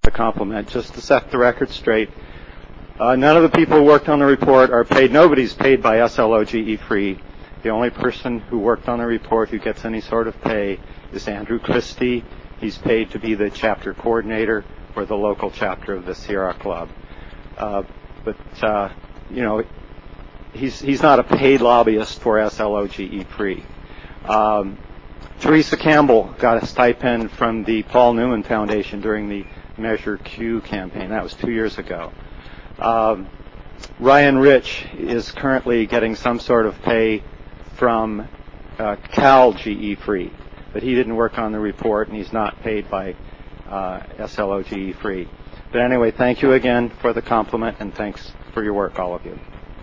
the compliment. Just to set the record straight, none of the people who worked on the report are paid. Nobody's paid by SLOGE Free. The only person who worked on the report who gets any sort of pay is Andrew Christie. He's paid to be the chapter coordinator for the local chapter of the Sierra Club. He's not a paid lobbyist for SLOGE Free. Teresa Campbell got a stipend from the Paul Newman Foundation during the Measure Q campaign. That was 2 years ago. Ryan Rich is currently getting some sort of pay from Cal GE Free, but he didn't work on the report, and he's not paid by SLOGE Free. But anyway, thank you again for the compliment, and thanks for your work, all of you.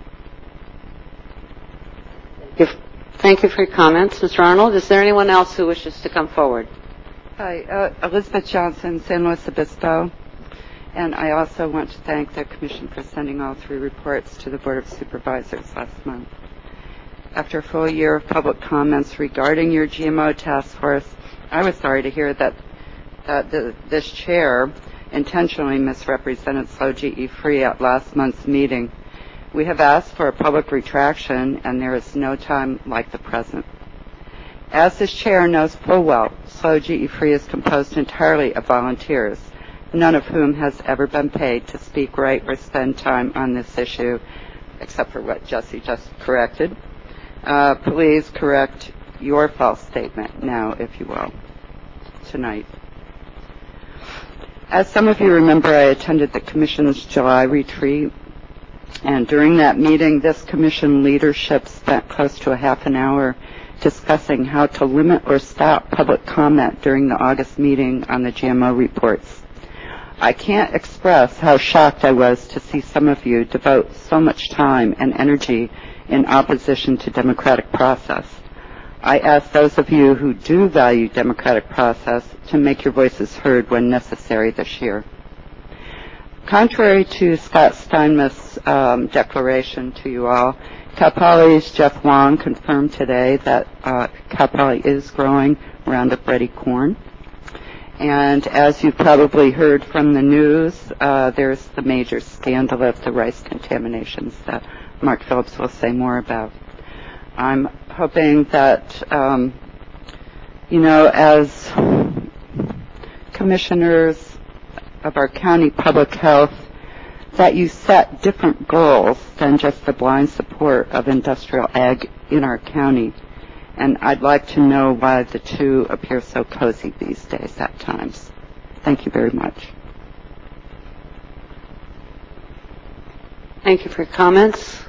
Thank you for your comments. Mr. Arnold, is there anyone else who wishes to come forward? Hi, Elizabeth Johnson, San Luis Obispo. And I also want to thank the Commission for sending all 3 reports to the Board of Supervisors last month. After a full year of public comments regarding your GMO task force, I was sorry to hear that this chair intentionally misrepresented SLOGE Free at last month's meeting. We have asked for a public retraction, and there is no time like the present. As this chair knows full well, SLOGE Free is composed entirely of volunteers, none of whom has ever been paid to speak, write, or spend time on this issue, except for what Jesse just corrected. Please correct your false statement now, if you will, tonight. As some of you remember, I attended the Commission's July retreat, and during that meeting, this Commission leadership spent close to a half an hour discussing how to limit or stop public comment during the August meeting on the GMO reports. I can't express how shocked I was to see some of you devote so much time and energy in opposition to democratic process. I ask those of you who do value democratic process to make your voices heard when necessary this year. Contrary to Scott Steinmet's declaration to you all, Cal Poly's Jeff Wong confirmed today that Cal Poly is growing Roundup Ready corn. And as you've probably heard from the news, there's the major scandal of the rice contaminations that Mark Phillips will say more about. I'm hoping that, as commissioners of our county public health, that you set different goals than just the blind support of industrial ag in our county. And I'd like to know why the two appear so cozy these days at times. Thank you very much. Thank you for your comments.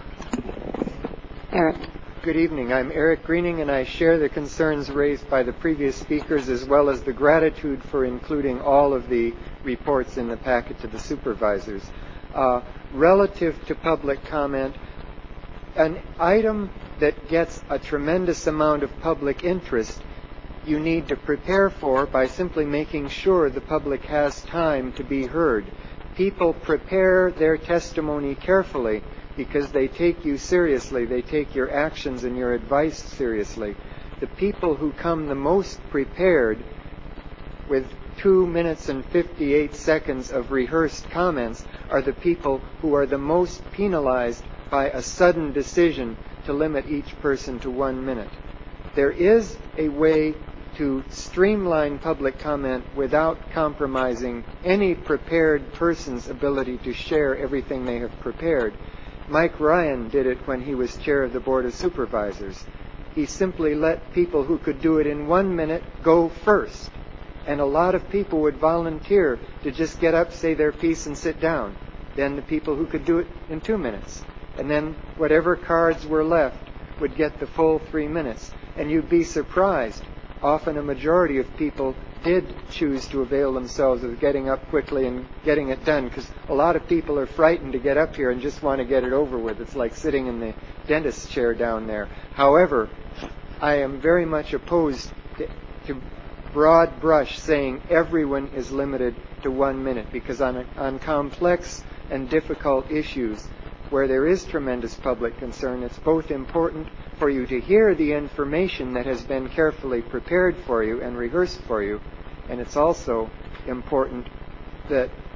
Eric. Good evening. I'm Eric Greening, and I share the concerns raised by the previous speakers, as well as the gratitude for including all of the reports in the packet to the supervisors. Relative to public comment, an item that gets a tremendous amount of public interest, you need to prepare for by simply making sure the public has time to be heard. People prepare their testimony carefully because they take you seriously. They take your actions and your advice seriously. The people who come the most prepared with 2 minutes and 58 seconds of rehearsed comments are the people who are the most penalized by a sudden decision to limit each person to 1 minute. There is a way to streamline public comment without compromising any prepared person's ability to share everything they have prepared. Mike Ryan did it when he was chair of the Board of Supervisors. He simply let people who could do it in 1 minute go first. And a lot of people would volunteer to just get up, say their piece, and sit down. Then the people who could do it in 2 minutes. And then whatever cards were left would get the full 3 minutes. And you'd be surprised. Often a majority of people did choose to avail themselves of getting up quickly and getting it done, because a lot of people are frightened to get up here and just want to get it over with. It's like sitting in the dentist's chair down there. However, I am very much opposed to broad brush saying everyone is limited to 1 minute, because on complex and difficult issues where there is tremendous public concern, it's both important for you to hear the information that has been carefully prepared for you and rehearsed for you, and it's also important that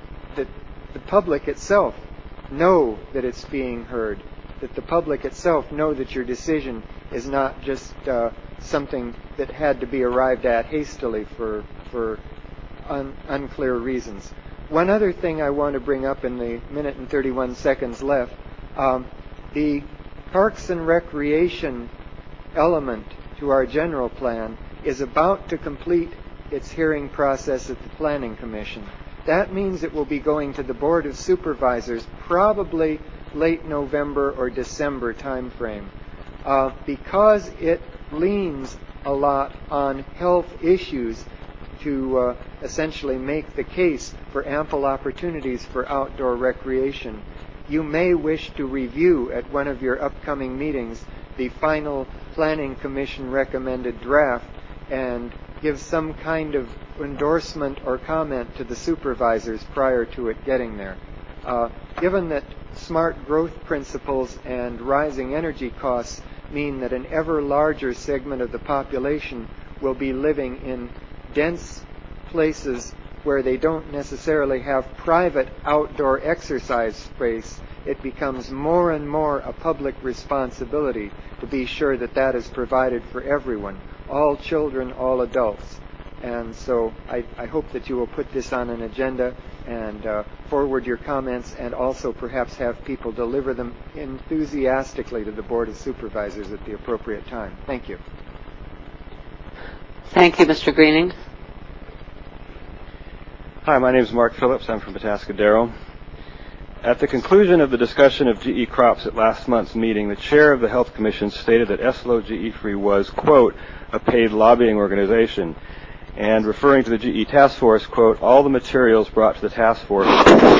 the public itself know that it's being heard, that the public itself know that your decision is not just something that had to be arrived at hastily for unclear reasons. One other thing I want to bring up in the minute and 31 seconds left, the Parks and Recreation element to our general plan is about to complete its hearing process at the Planning Commission. That means it will be going to the Board of Supervisors probably late November or December timeframe. Because it leans a lot on health issues to essentially make the case for ample opportunities for outdoor recreation, you may wish to review at one of your upcoming meetings the final Planning Commission recommended draft and give some kind of endorsement or comment to the supervisors prior to it getting there. Given that smart growth principles and rising energy costs mean that an ever larger segment of the population will be living in dense places where they don't necessarily have private outdoor exercise space, it becomes more and more a public responsibility to be sure that that is provided for everyone, all children, all adults. And so I hope that you will put this on an agenda and forward your comments and also perhaps have people deliver them enthusiastically to the Board of Supervisors at the appropriate time. Thank you. Thank you, Mr. Greening. Hi, my name is Mark Phillips. I'm from Atascadero. At the conclusion of the discussion of GE crops at last month's meeting, the chair of the Health Commission stated that SLO GE Free was, quote, a paid lobbying organization, and referring to the GE task force, quote, all the materials brought to the task force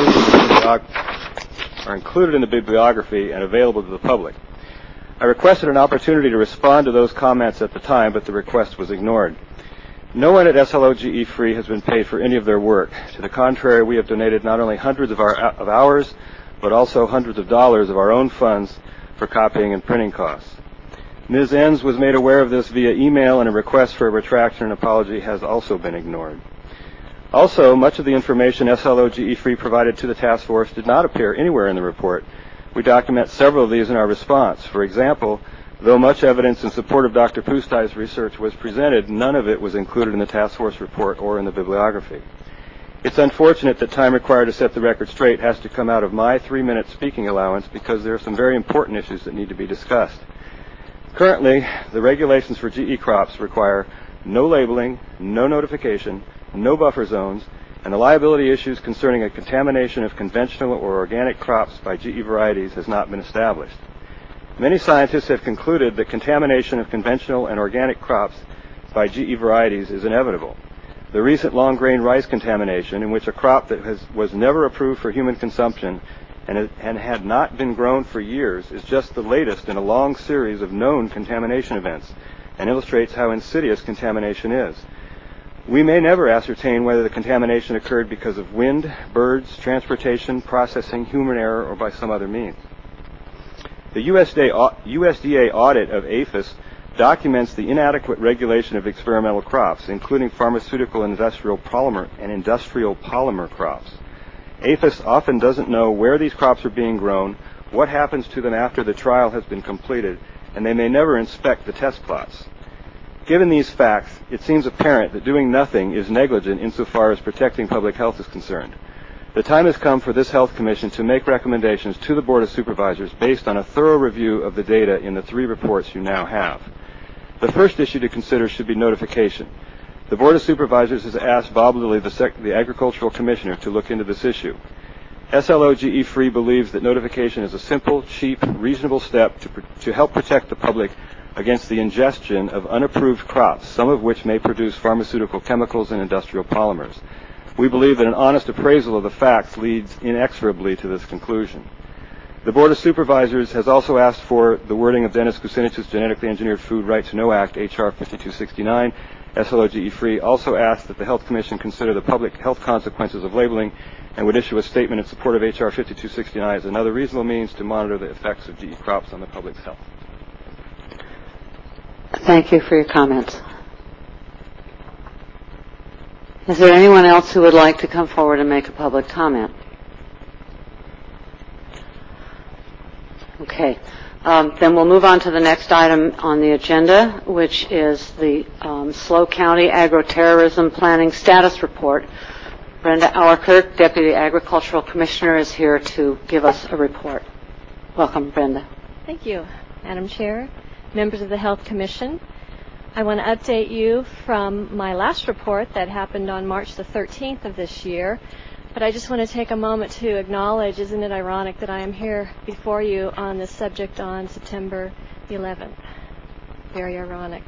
are included in the bibliography and available to the public. I requested an opportunity to respond to those comments at the time, but the request was ignored. No one at SLO GE Free has been paid for any of their work. To the contrary, we have donated not only hundreds of hours, but also hundreds of dollars of our own funds for copying and printing costs. Ms. Enns was made aware of this via email, and a request for a retraction and apology has also been ignored. Also, much of the information SLO GE Free provided to the task force did not appear anywhere in the report. We document several of these in our response. For example, though much evidence in support of Dr. Pustai's research was presented, none of it was included in the task force report or in the bibliography. It's unfortunate that time required to set the record straight has to come out of my 3-minute speaking allowance because there are some very important issues that need to be discussed. Currently, the regulations for GE crops require no labeling, no notification, no buffer zones, and the liability issues concerning a contamination of conventional or organic crops by GE varieties has not been established. Many scientists have concluded that contamination of conventional and organic crops by GE varieties is inevitable. The recent long-grain rice contamination, in which a crop that was never approved for human consumption and had not been grown for years, is just the latest in a long series of known contamination events and illustrates how insidious contamination is. We may never ascertain whether the contamination occurred because of wind, birds, transportation, processing, human error, or by some other means. The USDA audit of APHIS documents the inadequate regulation of experimental crops, including pharmaceutical and industrial polymer crops. APHIS often doesn't know where these crops are being grown, what happens to them after the trial has been completed, and they may never inspect the test plots. Given these facts, it seems apparent that doing nothing is negligent insofar as protecting public health is concerned. The time has come for this Health Commission to make recommendations to the Board of Supervisors based on a thorough review of the data in the 3 reports you now have. The first issue to consider should be notification. The Board of Supervisors has asked Bob Lilly, the Agricultural Commissioner, to look into this issue. SLO GE Free believes that notification is a simple, cheap, reasonable step to help protect the public against the ingestion of unapproved crops, some of which may produce pharmaceutical chemicals and industrial polymers. We believe that an honest appraisal of the facts leads inexorably to this conclusion. The Board of Supervisors has also asked for the wording of Dennis Kucinich's Genetically Engineered Food Right to Know Act, H.R. 5269. SLO GE Free also asked that the Health Commission consider the public health consequences of labeling and would issue a statement in support of H.R. 5269 as another reasonable means to monitor the effects of GE crops on the public's health. Thank you for your comments. Is there anyone else who would like to come forward and make a public comment? Okay. Then we'll move on to the next item on the agenda, which is the SLO County Agro-Terrorism Planning Status Report. Brenda Auerkirk, Deputy Agricultural Commissioner, is here to give us a report. Welcome, Brenda. Thank you, Madam Chair, members of the Health Commission. I want to update you from my last report that happened on March the 13th of this year. But I just want to take a moment to acknowledge, isn't it ironic that I am here before you on this subject on September the 11th? Very ironic.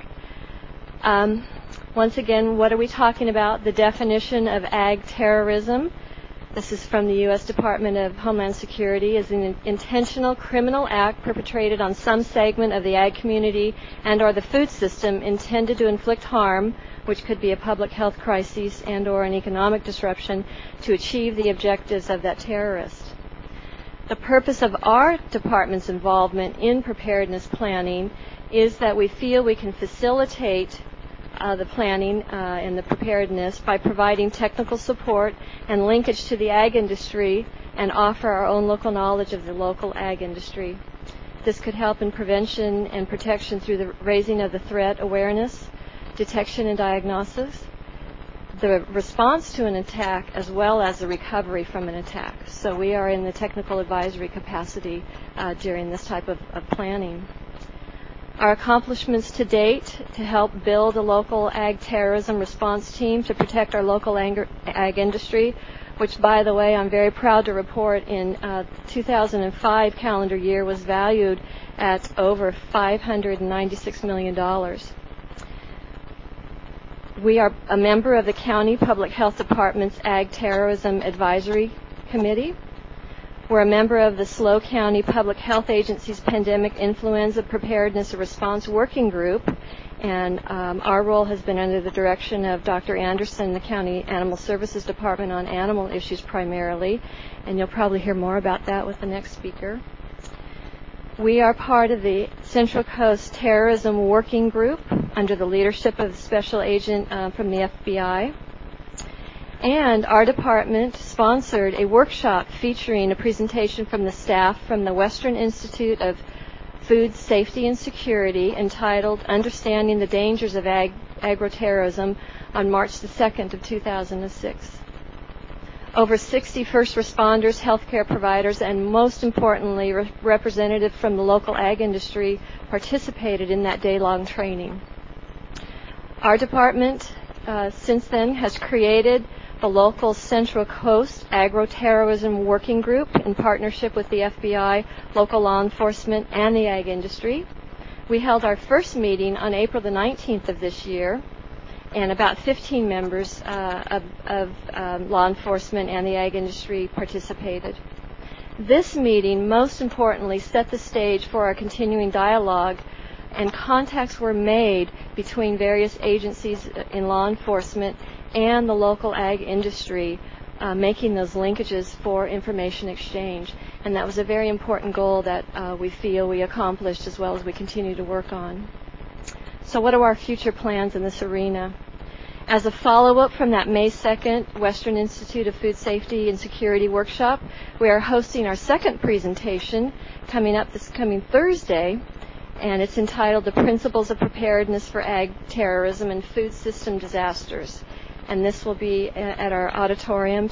Once again, what are we talking about? The definition of ag terrorism. This is from the U.S. Department of Homeland Security, is an intentional criminal act perpetrated on some segment of the ag community and or the food system intended to inflict harm, which could be a public health crisis and or an economic disruption, to achieve the objectives of that terrorist. The purpose of our department's involvement in preparedness planning is that we feel we can facilitate the planning and the preparedness by providing technical support and linkage to the ag industry and offer our own local knowledge of the local ag industry. This could help in prevention and protection through the raising of the threat awareness, detection and diagnosis, the response to an attack, as well as the recovery from an attack. So we are in the technical advisory capacity during this type of planning. Our accomplishments to date to help build a local ag terrorism response team to protect our local ag industry, which, by the way, I'm very proud to report in 2005 calendar year was valued at over $596 million. We are a member of the County Public Health Department's Ag Terrorism Advisory Committee. We're a member of the SLO County Public Health Agency's Pandemic Influenza Preparedness and Response Working Group, and our role has been under the direction of Dr. Anderson, the County Animal Services Department, on animal issues primarily, and you'll probably hear more about that with the next speaker. We are part of the Central Coast Terrorism Working Group under the leadership of the Special Agent from the FBI. And our department sponsored a workshop featuring a presentation from the staff from the Western Institute of Food Safety and Security entitled Understanding the Dangers of Agro-Terrorism on March the 2nd of 2006. Over 60 first responders, healthcare providers, and most importantly, representatives from the local ag industry participated in that day-long training. Our department, since then, has created the local Central Coast Agro-Terrorism Working Group in partnership with the FBI, local law enforcement, and the ag industry. We held our first meeting on April the 19th of this year, and about 15 members of law enforcement and the ag industry participated. This meeting, most importantly, set the stage for our continuing dialogue, and contacts were made between various agencies in law enforcement and the local ag industry, making those linkages for information exchange. And that was a very important goal that we feel we accomplished as well as we continue to work on. So what are our future plans in this arena? As a follow-up from that May 2nd Western Institute of Food Safety and Security workshop, we are hosting our second presentation coming up this coming Thursday, and it's entitled The Principles of Preparedness for Ag Terrorism and Food System Disasters. And this will be at our auditorium,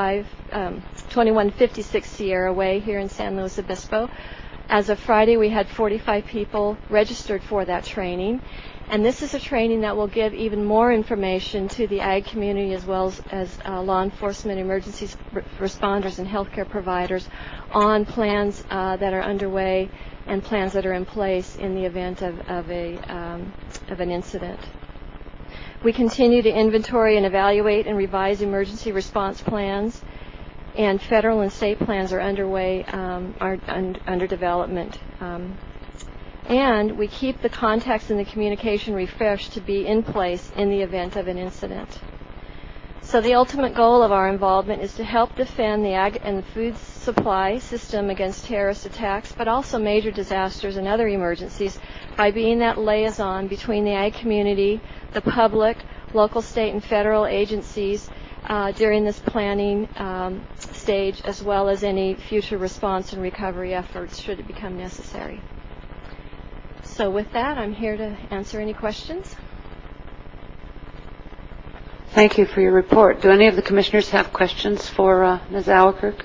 2156 Sierra Way here in San Luis Obispo. As of Friday, we had 45 people registered for that training. And this is a training that will give even more information to the ag community as well as law enforcement, emergency responders, and healthcare providers on plans that are underway and plans that are in place in the event of an incident. We continue to inventory and evaluate and revise emergency response plans, and federal and state plans are underway, are under development. And we keep the contacts and the communication refreshed to be in place in the event of an incident. So the ultimate goal of our involvement is to help defend the ag and food supply system against terrorist attacks, but also major disasters and other emergencies by being that liaison between the ag community, the public, local, state, and federal agencies during this planning stage, as well as any future response and recovery efforts should it become necessary. So with that, I'm here to answer any questions. Thank you for your report. Do any of the commissioners have questions for Ms. Auerkirk?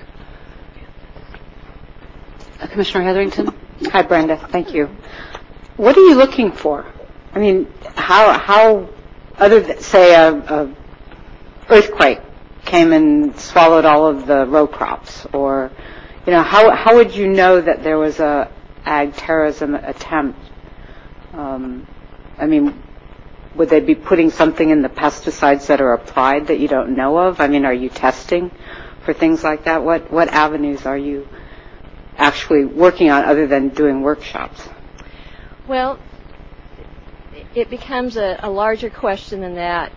Commissioner Hetherington? Hi, Brenda. Thank you. What are you looking for? I mean, how other than, say, a earthquake came and swallowed all of the row crops, or, how would you know that there was a ag terrorism attempt? Would they be putting something in the pesticides that are applied that you don't know of? I mean, are you testing for things like that? What avenues are you actually working on other than doing workshops? Well, it becomes a larger question than that.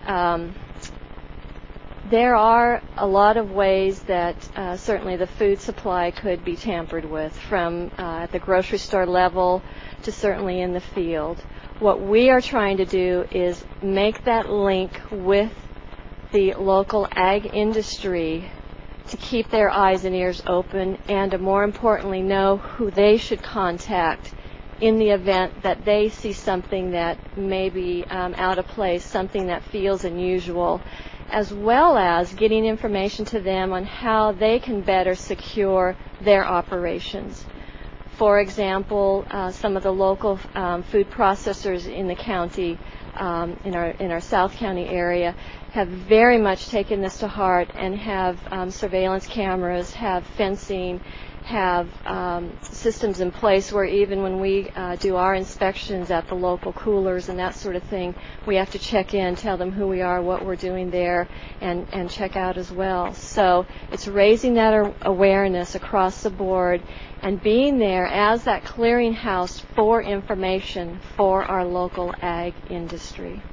There are a lot of ways that certainly the food supply could be tampered with, from at the grocery store level to certainly in the field. What we are trying to do is make that link with the local ag industry to keep their eyes and ears open, and to more importantly know who they should contact in the event that they see something that may be out of place, something that feels unusual, as well as getting information to them on how they can better secure their operations. For example, some of the local food processors in the county, in our South County area, have very much taken this to heart and have surveillance cameras, have fencing, have systems in place where even when we do our inspections at the local coolers and that sort of thing, we have to check in, tell them who we are, what we're doing there, and check out as well. So it's raising that awareness across the board and being there as that clearinghouse for information for our local ag industry.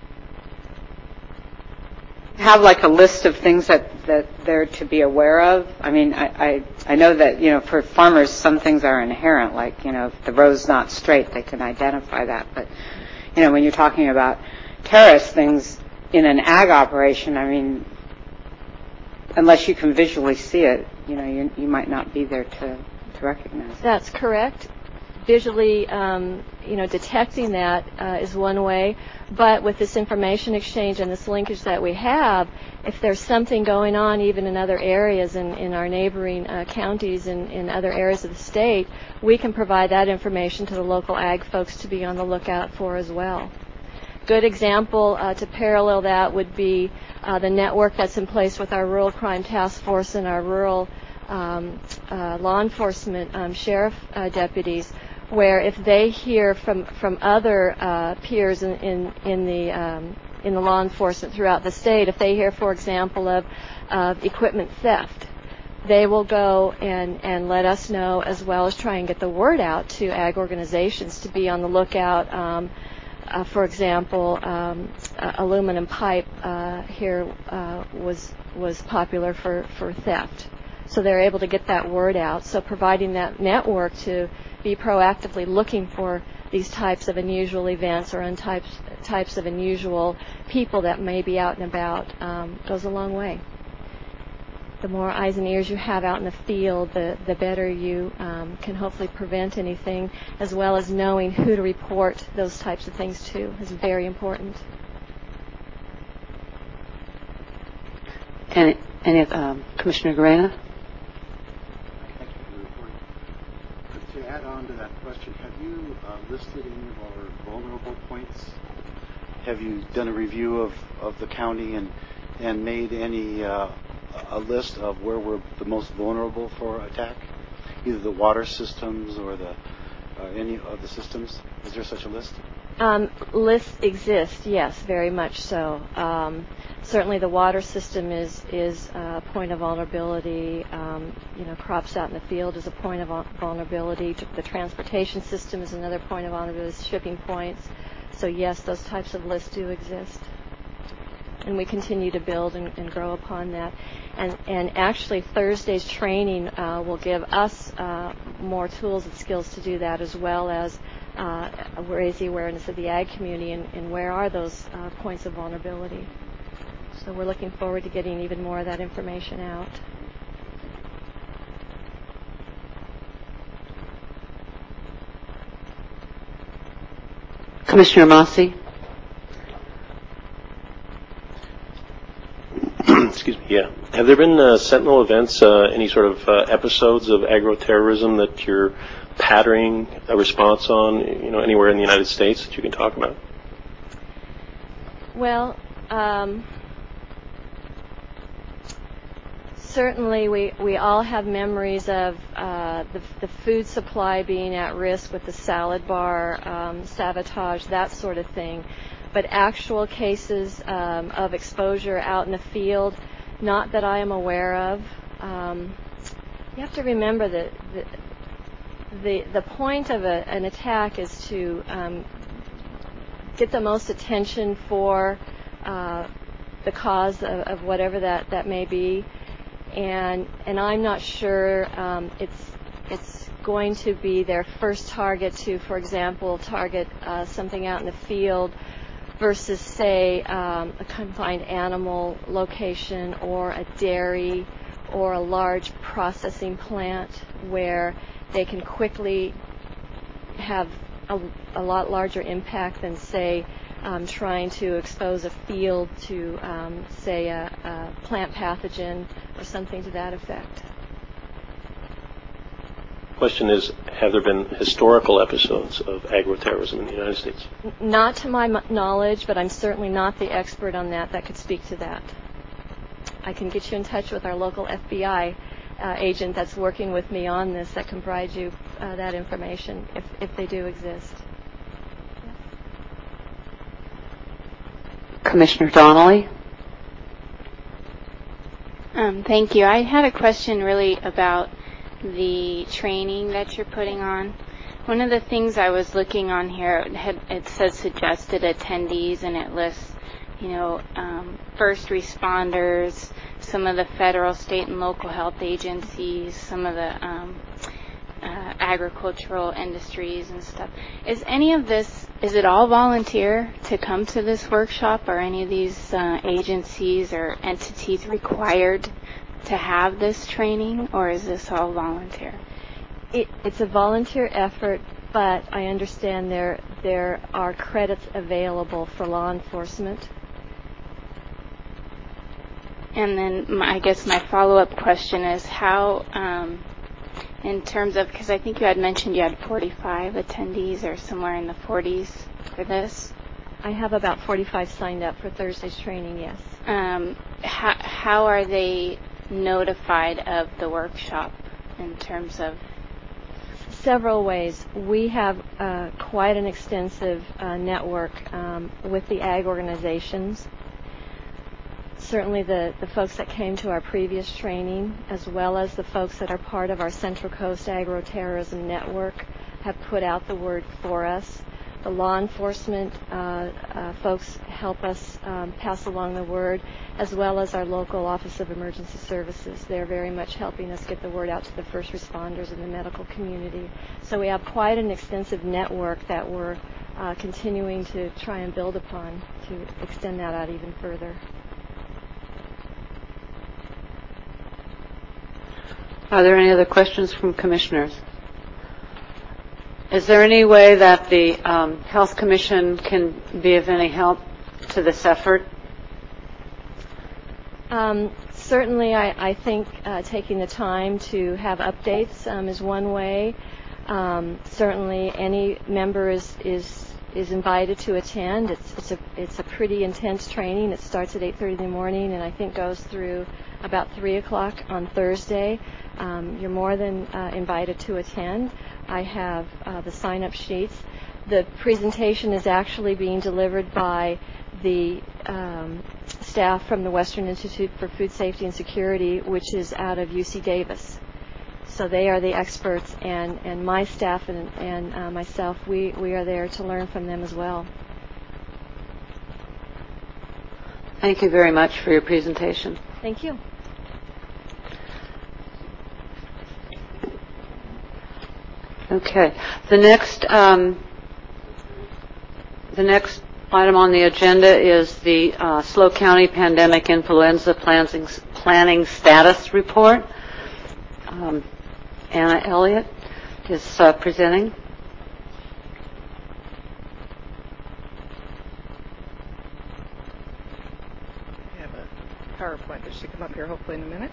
Have like a list of things that they're to be aware of? I mean, I know that, for farmers, some things are inherent, like, if the row's not straight, they can identify that. But, when you're talking about terrorist things in an ag operation, I mean, unless you can visually see it, you might not be there to recognize it. That's correct. Visually, detecting that is one way. But with this information exchange and this linkage that we have, if there's something going on even in other areas, in our neighboring counties and in other areas of the state, we can provide that information to the local ag folks to be on the lookout for as well. Good example to parallel that would be the network that's in place with our Rural Crime Task Force and our rural law enforcement sheriff deputies, where if they hear from other peers in the law enforcement throughout the state, if they hear, for example, of equipment theft, they will go and let us know, as well as try and get the word out to ag organizations to be on the lookout. For example, aluminum pipe here was popular for theft. So they're able to get that word out. So providing that network to be proactively looking for these types of unusual events or types of unusual people that may be out and about goes a long way. The more eyes and ears you have out in the field, the better you can hopefully prevent anything, as well as knowing who to report those types of things to is very important. And Commissioner Garena? To add on to that question, have you listed any of our vulnerable points? Have you done a review of the county and made any a list of where we're the most vulnerable for attack, either the water systems or any of the systems? Is there such a list? Lists exist, yes, very much so. Certainly the water system is a point of vulnerability. Crops out in the field is a point of vulnerability. The transportation system is another point of vulnerability, shipping points. So yes, those types of lists do exist. And we continue to build and grow upon that. And actually Thursday's training will give us more tools and skills to do that, as well as raise the awareness of the ag community and where are those points of vulnerability. So we're looking forward to getting even more of that information out. Commissioner Mossy. Excuse me. Yeah. Have there been sentinel events, any sort of episodes of agroterrorism that you're patterning a response on, anywhere in the United States that you can talk about? Well, certainly we all have memories of the food supply being at risk with the salad bar sabotage, that sort of thing. But actual cases of exposure out in the field, not that I am aware of. You have to remember that the point of an attack is to get the most attention for the cause of whatever that may be, and I'm not sure it's going to be their first target to, for example, target something out in the field versus, say, a confined animal location or a dairy or a large processing plant where they can quickly have a lot larger impact than, say, trying to expose a field to, say, a plant pathogen or something to that effect. Question is, have there been historical episodes of agroterrorism in the United States? Not to my knowledge, but I'm certainly not the expert on that could speak to that. I can get you in touch with our local FBI agent that's working with me on this that can provide you that information if they do exist. Commissioner Donnelly. Thank you. I had a question really about the training that you're putting on. One of the things I was looking on here, it says suggested attendees, and it lists, first responders, some of the federal, state, and local health agencies, some of the agricultural industries and stuff. Is any of this, is it all volunteer to come to this workshop? Are any of these agencies or entities required to have this training, or is this all volunteer? It's a volunteer effort, but I understand there are credits available for law enforcement. And then I guess my follow-up question is how, in terms of, because I think you had mentioned you had 45 attendees or somewhere in the 40s for this. I have about 45 signed up for Thursday's training, yes. How are they notified of the workshop in terms of? Several ways. We have quite an extensive network with the ag organizations. Certainly the folks that came to our previous training, as well as the folks that are part of our Central Coast Agroterrorism Network, have put out the word for us. The law enforcement folks help us pass along the word, as well as our local Office of Emergency Services. They're very much helping us get the word out to the first responders in the medical community. So we have quite an extensive network that we're continuing to try and build upon to extend that out even further. Are there any other questions from commissioners? Is there any way that the Health Commission can be of any help to this effort? Certainly, I think taking the time to have updates is one way. Certainly, any member is invited to attend. It's a pretty intense training. It starts at 8:30 in the morning and I think goes through about 3 o'clock on Thursday. You're more than invited to attend. I have the sign-up sheets. The presentation is actually being delivered by the staff from the Western Institute for Food Safety and Security, which is out of UC Davis. So they are the experts, and my staff and myself, we are there to learn from them as well. Thank you very much for your presentation. Thank you. Okay. The next item on the agenda is the SLO County Pandemic Influenza Planning Status Report. Anna Elliott is presenting. slide. This should come up here hopefully in a minute.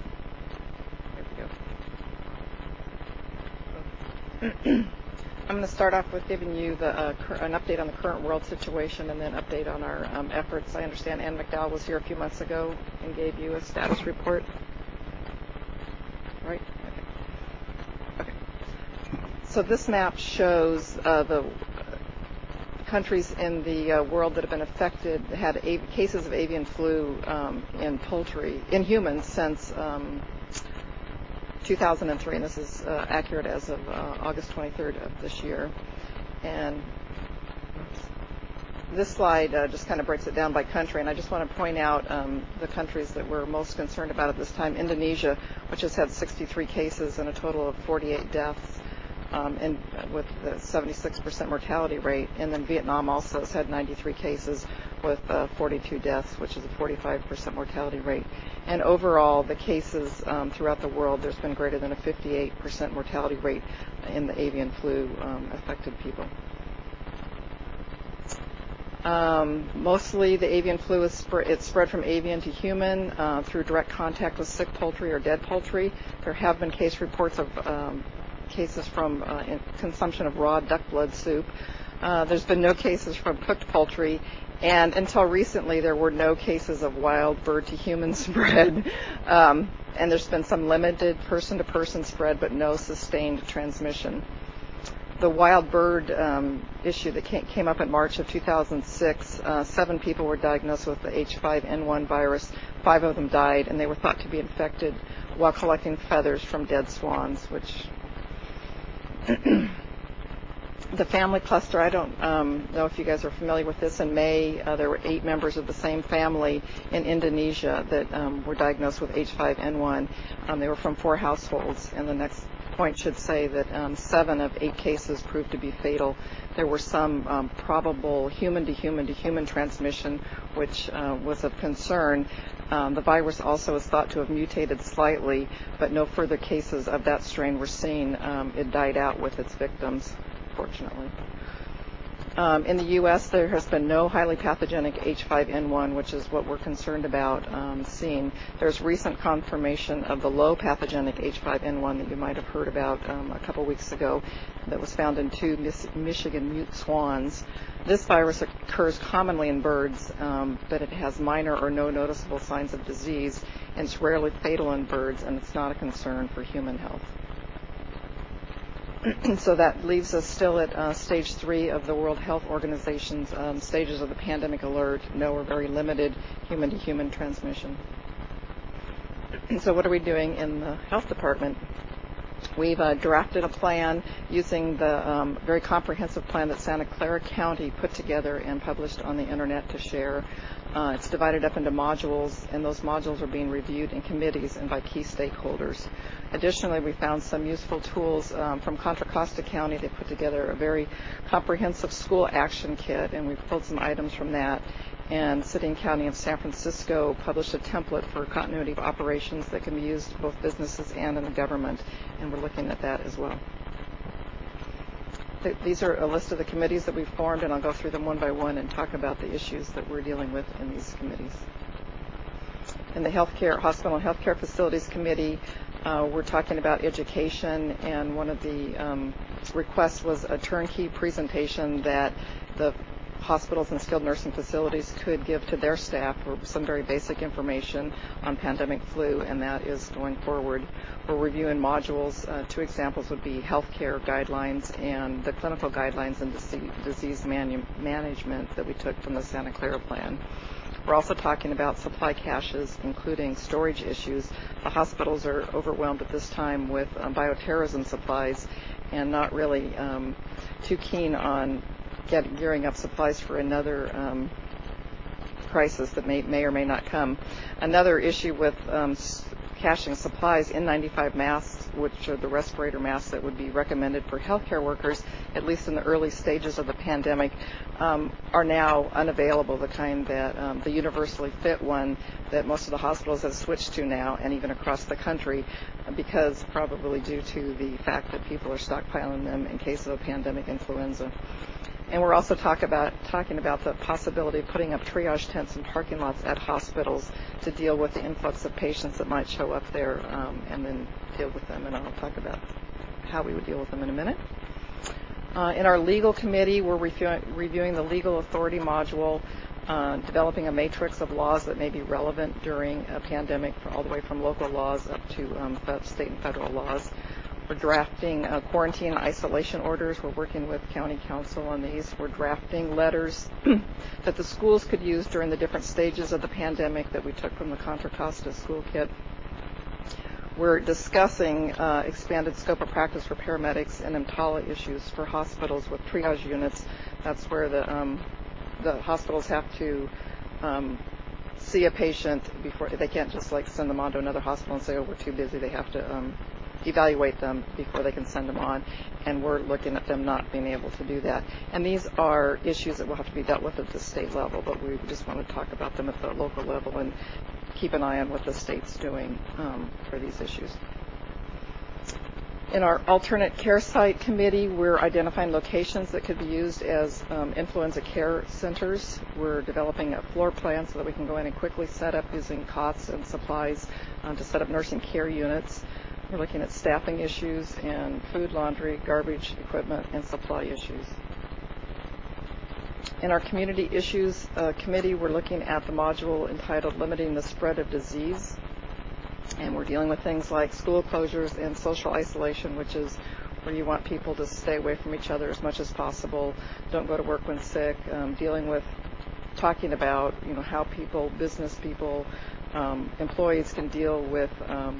There we go. I'm going to start off with giving you an update on the current world situation and then update on our efforts. I understand Ann McDowell was here a few months ago and gave you a status report. Right? Okay. So this map shows the countries in the world that have been affected, had cases of avian flu in humans since 2003, and this is accurate as of August 23rd of this year. And this slide just kind of breaks it down by country, and I just want to point out the countries that we're most concerned about at this time. Indonesia, which has had 63 cases and a total of 48 deaths, and with the 76% mortality rate. And then Vietnam also has had 93 cases with 42 deaths, which is a 45% mortality rate. And overall, the cases throughout the world, there's been greater than a 58% mortality rate in the avian flu affected people. Mostly the avian flu is spread from avian to human through direct contact with sick poultry or dead poultry. There have been case reports of cases from consumption of raw duck blood soup. There's been no cases from cooked poultry, and until recently there were no cases of wild bird to human spread. And there's been some limited person-to-person spread, but no sustained transmission. The wild bird issue that came up in March of 2006, 7 people were diagnosed with the H5N1 virus. 5 of them died, and they were thought to be infected while collecting feathers from dead swans, which the family cluster, I don't know if you guys are familiar with this. In May, there were 8 members of the same family in Indonesia that were diagnosed with H5N1. They were from 4 households, and the next point should say that 7 of 8 cases proved to be fatal. There were some probable human-to-human transmission, which was of concern. The virus also is thought to have mutated slightly, but no further cases of that strain were seen. It died out with its victims, fortunately. In the U.S., there has been no highly pathogenic H5N1, which is what we're concerned about seeing. There's recent confirmation of the low pathogenic H5N1 that you might have heard about a couple weeks ago that was found in 2 Michigan mute swans. This virus occurs commonly in birds, but it has minor or no noticeable signs of disease, and it's rarely fatal in birds, and it's not a concern for human health. So that leaves us still at stage 3 of the World Health Organization's stages of the pandemic alert, no or very limited human-to-human transmission. So what are we doing in the health department? We've drafted a plan using the very comprehensive plan that Santa Clara County put together and published on the internet to share. It's divided up into modules, and those modules are being reviewed in committees and by key stakeholders. Additionally, we found some useful tools from Contra Costa County. They put together a very comprehensive school action kit, and we've pulled some items from that. And City and County of San Francisco published a template for continuity of operations that can be used both businesses and in the government, and we're looking at that as well. These are a list of the committees that we've formed, and I'll go through them one by one and talk about the issues that we're dealing with in these committees. In the Hospital and Healthcare Facilities Committee, we're talking about education, and one of the requests was a turnkey presentation that the hospitals and skilled nursing facilities could give to their staff for some very basic information on pandemic flu, and that is going forward. We're reviewing modules. 2 examples would be healthcare guidelines and the clinical guidelines and disease management that we took from the Santa Clara plan. We're also talking about supply caches, including storage issues. The hospitals are overwhelmed at this time with bioterrorism supplies and not really too keen on gearing up supplies for another crisis that may or may not come. Another issue with caching supplies, N95 masks, which are the respirator masks that would be recommended for healthcare workers, at least in the early stages of the pandemic, are now unavailable, the kind that the universally fit one that most of the hospitals have switched to now, and even across the country, because probably due to the fact that people are stockpiling them in case of a pandemic influenza. And we're also talking about the possibility of putting up triage tents in parking lots at hospitals to deal with the influx of patients that might show up there, and then deal with them. And I'll talk about how we would deal with them in a minute. In our legal committee, we're reviewing the legal authority module, developing a matrix of laws that may be relevant during a pandemic, all the way from local laws up to state and federal laws. We're drafting quarantine and isolation orders. We're working with county council on these. We're drafting letters that the schools could use during the different stages of the pandemic that we took from the Contra Costa school kit. We're discussing expanded scope of practice for paramedics and EMTALA issues for hospitals with triage units. That's where the hospitals have to see a patient before. They can't just send them on to another hospital and say, oh, we're too busy. They have to evaluate them before they can send them on, and we're looking at them not being able to do that. And these are issues that will have to be dealt with at the state level, but we just want to talk about them at the local level and keep an eye on what the state's doing for these issues. In our alternate care site committee, we're identifying locations that could be used as influenza care centers. We're developing a floor plan so that we can go in and quickly set up using cots and supplies to set up nursing care units. We're looking at staffing issues and food, laundry, garbage, equipment, and supply issues. In our community issues committee, we're looking at the module entitled Limiting the Spread of Disease. And we're dealing with things like school closures and social isolation, which is where you want people to stay away from each other as much as possible, don't go to work when sick, talking about how business people, employees can deal with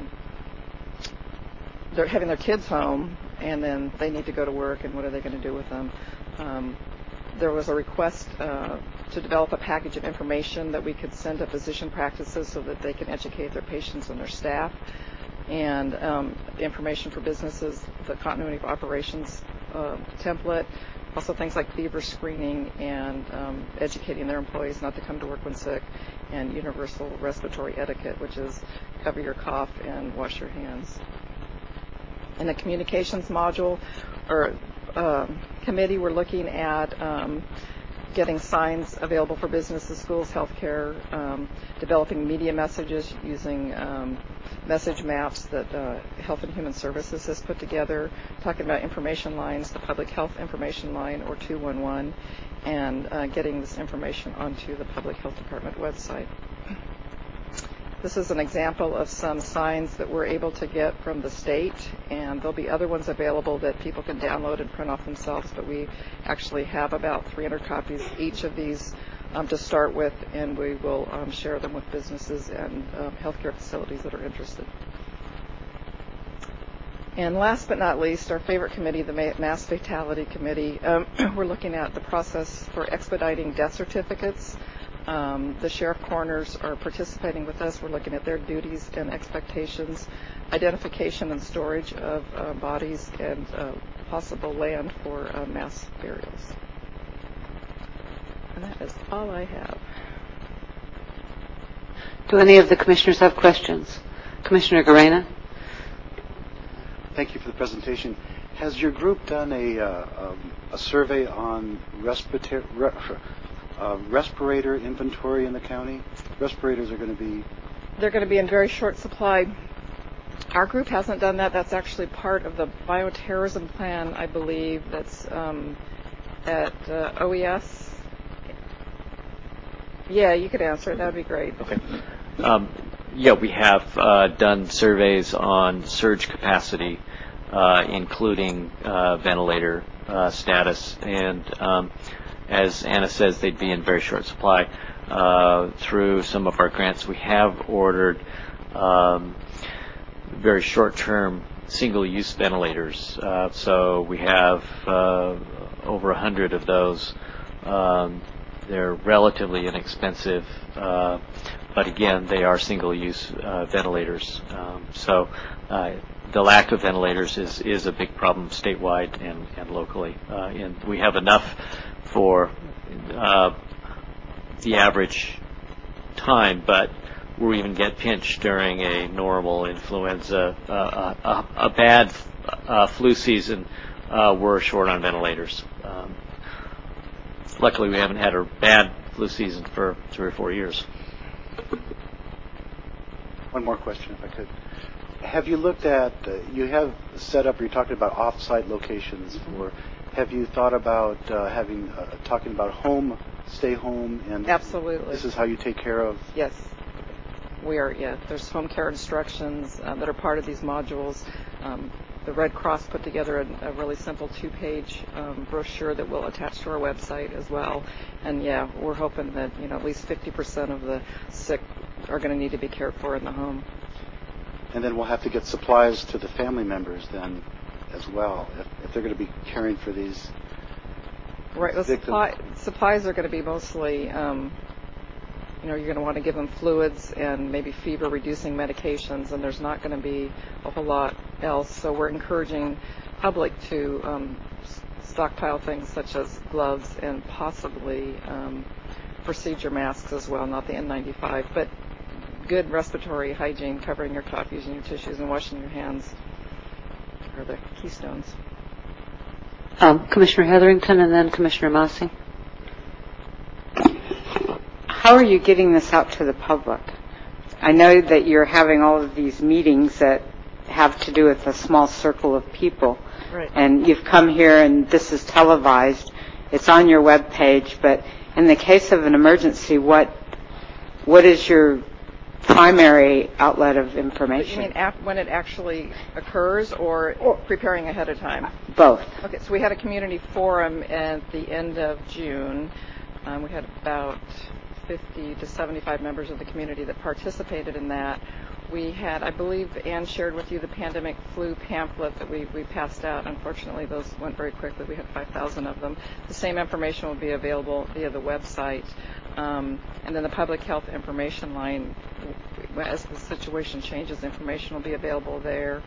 they're having their kids home, and then they need to go to work, and what are they going to do with them? There was a request to develop a package of information that we could send to physician practices so that they can educate their patients and their staff, and information for businesses, the continuity of operations template, also things like fever screening and educating their employees not to come to work when sick, and universal respiratory etiquette, which is cover your cough and wash your hands. In the communications module or committee, we're looking at getting signs available for businesses, schools, healthcare, developing media messages using message maps that Health and Human Services has put together, talking about information lines, the public health information line or 211, and getting this information onto the public health department website. This is an example of some signs that we're able to get from the state, and there'll be other ones available that people can download and print off themselves, but we actually have about 300 copies each of these to start with, and we will share them with businesses and healthcare facilities that are interested. And last but not least, our favorite committee, the Mass Fatality Committee, we're looking at the process for expediting death certificates. The sheriff coroners are participating with us. We're looking at their duties and expectations, identification and storage of bodies, and possible land for mass burials. And that is all I have. Do any of the commissioners have questions? Commissioner Garena? Thank you for the presentation. Has your group done a survey on respirator inventory in the county? Respirators are going to be... They're going to be in very short supply. Our group hasn't done that. That's actually part of the bioterrorism plan, I believe, that's at OES. Yeah, you could answer it. That would be great. Okay. Yeah, we have done surveys on surge capacity, including ventilator status, and as Anna says, they'd be in very short supply. Through some of our grants, we have ordered very short-term single-use ventilators. So we have over 100 of those. They're relatively inexpensive, but again, they are single-use ventilators. So the lack of ventilators is a big problem statewide and locally. And we have enough for the average time, but we even get pinched during a normal influenza, a bad flu season. We're short on ventilators. luckily we haven't had a bad flu season for 3 or 4 years. One more question, if I could. Have you looked at, you have set up, you're talking about off-site locations for, have you thought about talking about home, stay home, and Absolutely. This is how you take care of? Yes. We are, yeah. There's home care instructions that are part of these modules. The Red Cross put together a really simple 2-page brochure that we'll attach to our website as well. And yeah, we're hoping that at least 50% of the sick are going to need to be cared for in the home. And then we'll have to get supplies to the family members then as well, if they're going to be caring for these right. victims. Supplies are going to be mostly, you're going to want to give them fluids and maybe fever-reducing medications, and there's not going to be a whole lot else. So we're encouraging public to stockpile things such as gloves and possibly procedure masks as well, not the N95, but good respiratory hygiene, covering your cough, using your tissues, and washing your hands are the keystones. Commissioner Hetherington and then Commissioner Massey. How are you getting this out to the public? I know that you're having all of these meetings that have to do with a small circle of people. Right. And you've come here and this is televised. It's on your webpage, but in the case of an emergency, what is your primary outlet of information? You mean when it actually occurs or preparing ahead of time? Both. Okay, so we had a community forum at the end of June. We had about 50 to 75 members of the community that participated in that. We had, I believe Ann shared with you the pandemic flu pamphlet that we passed out. Unfortunately, those went very quickly. We had 5,000 of them. The same information will be available via the website. And then the public health information line, as the situation changes, information will be available there.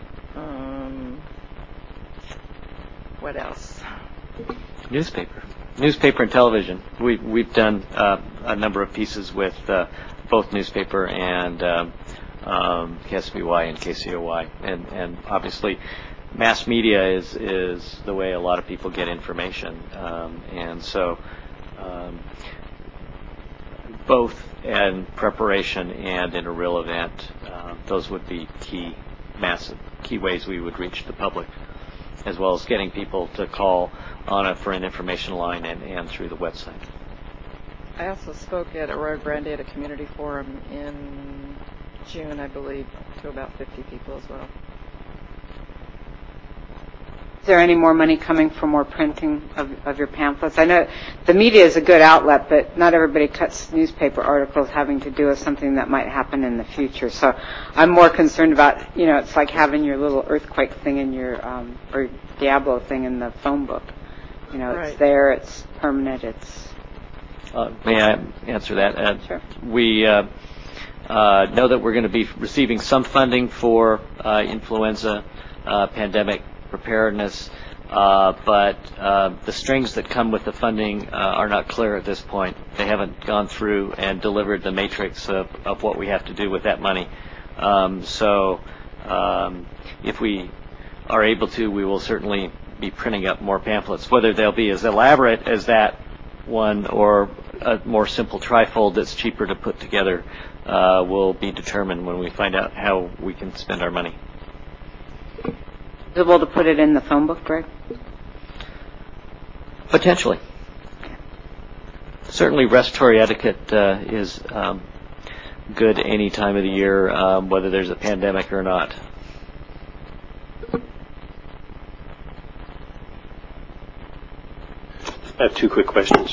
What else? Newspaper and television. We've done a number of pieces with both newspaper and KSVY and KCOY, and obviously mass media is the way a lot of people get information, and so both in preparation and in a real event, those would be key ways we would reach the public, as well as getting people to call on it for an information line and through the website. I also spoke at Arroyo Grande at a community forum in June, I believe, to about 50 people as well. Is there any more money coming for more printing of your pamphlets? I know the media is a good outlet, but not everybody cuts newspaper articles having to do with something that might happen in the future. So I'm more concerned about, it's like having your little earthquake thing in your, or Diablo thing in the phone book. Right. It's there, it's permanent, it's... May I answer that? Sure. We know that we're going to be receiving some funding for influenza pandemic preparedness, but the strings that come with the funding are not clear at this point. They haven't gone through and delivered the matrix of what we have to do with that money. So if we are able to, we will certainly be printing up more pamphlets. Whether they'll be as elaborate as that one or a more simple trifold that's cheaper to put together will be determined when we find out how we can spend our money. Is it able to put it in the phone book, Greg? Potentially. Certainly respiratory etiquette is good any time of the year, whether there's a pandemic or not. I have two quick questions.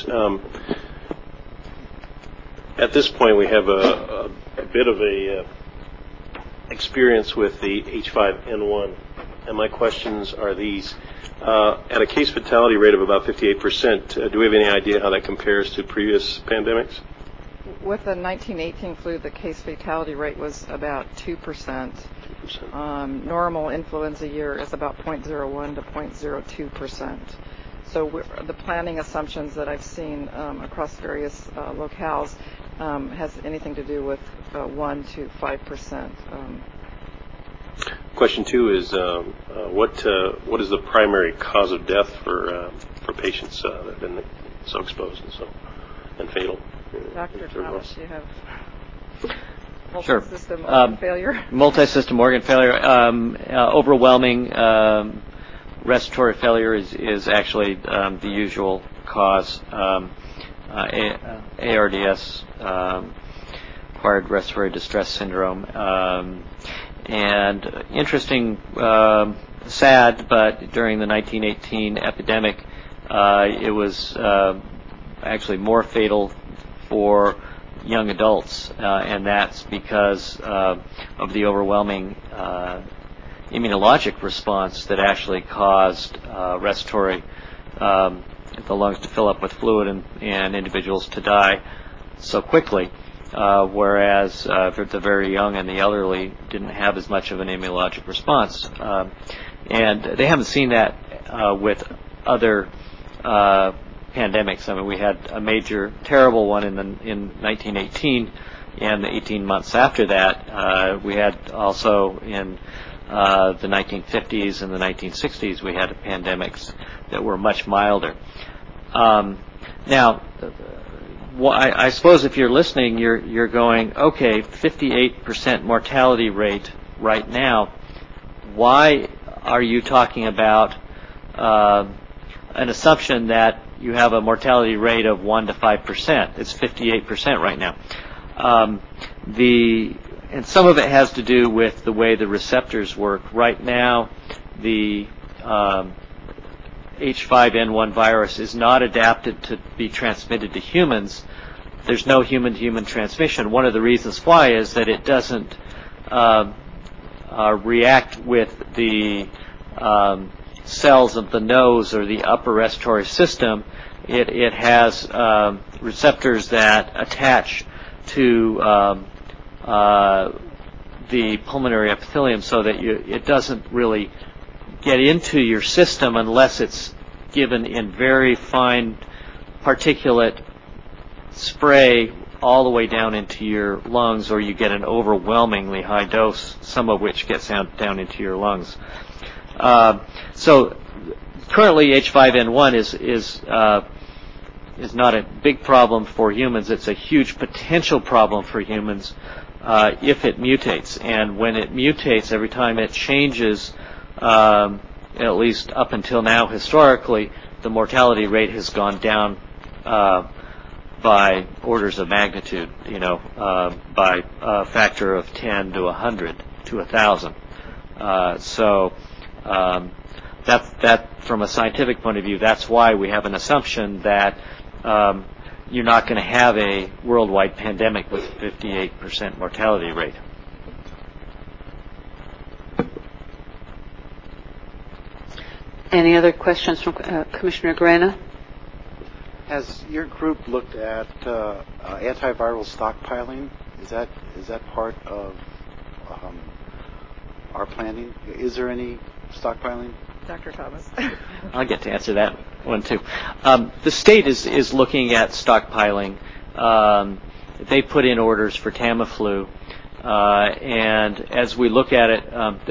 At this point, we have a bit of a experience with the H5N1, and my questions are these. At a case fatality rate of about 58%, do we have any idea how that compares to previous pandemics? With the 1918 flu, the case fatality rate was about 2%. 2%. Normal influenza year is about 0.01 to 0.02%. So the planning assumptions that I've seen across various locales has anything to do with 1 to 5%. Question two is what is the primary cause of death for patients that have been so exposed and fatal. Dr. Thomas, you have Sure. multi-system organ failure. Multi-system organ failure, overwhelming respiratory failure is actually the usual cause. ARDS, acquired respiratory distress syndrome, and interesting, sad, but during the 1918 epidemic, it was actually more fatal for young adults, and that's because of the overwhelming immunologic response that actually caused respiratory the lungs to fill up with fluid and individuals to die so quickly, whereas for the very young and the elderly didn't have as much of an immunologic response. And they haven't seen that with other pandemics. I mean, we had a major, terrible one in 1918, and the 18 months after that, we had also in the 1950s and the 1960s, we had pandemics that were much milder. Now, I suppose if you're listening, you're going, okay, 58% mortality rate right now. Why are you talking about an assumption that you have a mortality rate of 1 to 5%? It's 58% right now. And some of it has to do with the way the receptors work. Right now, the H5N1 virus is not adapted to be transmitted to humans. There's no human-to-human transmission. One of the reasons why is that it doesn't react with the cells of the nose or the upper respiratory system. It has receptors that attach to the pulmonary epithelium, so that it doesn't really get into your system unless it's given in very fine particulate spray all the way down into your lungs, or you get an overwhelmingly high dose, some of which gets down into your lungs. So currently H5N1 is not a big problem for humans. It's a huge potential problem for humans if it mutates. And when it mutates, every time it changes, at least up until now historically, the mortality rate has gone down by orders of magnitude, by a factor of 10 to 100 to 1,000. So that from a scientific point of view, that's why we have an assumption that you're not going to have a worldwide pandemic with 58% mortality rate. Any other questions from Commissioner Grena? Has your group looked at antiviral stockpiling? Is that part of our planning? Is there any stockpiling? Dr. Thomas. I'll get to answer that one too. The state is looking at stockpiling. They put in orders for Tamiflu, and as we look at it,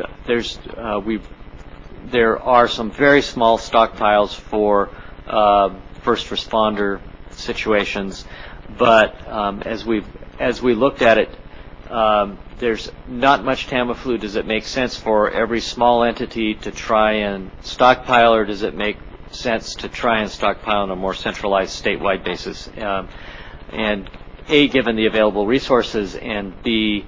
there are some very small stockpiles for first responder situations, but as we looked at it, there's not much Tamiflu. Does it make sense for every small entity to try and stockpile, or does it make sense to try and stockpile on a more centralized statewide basis? And A, given the available resources, and B,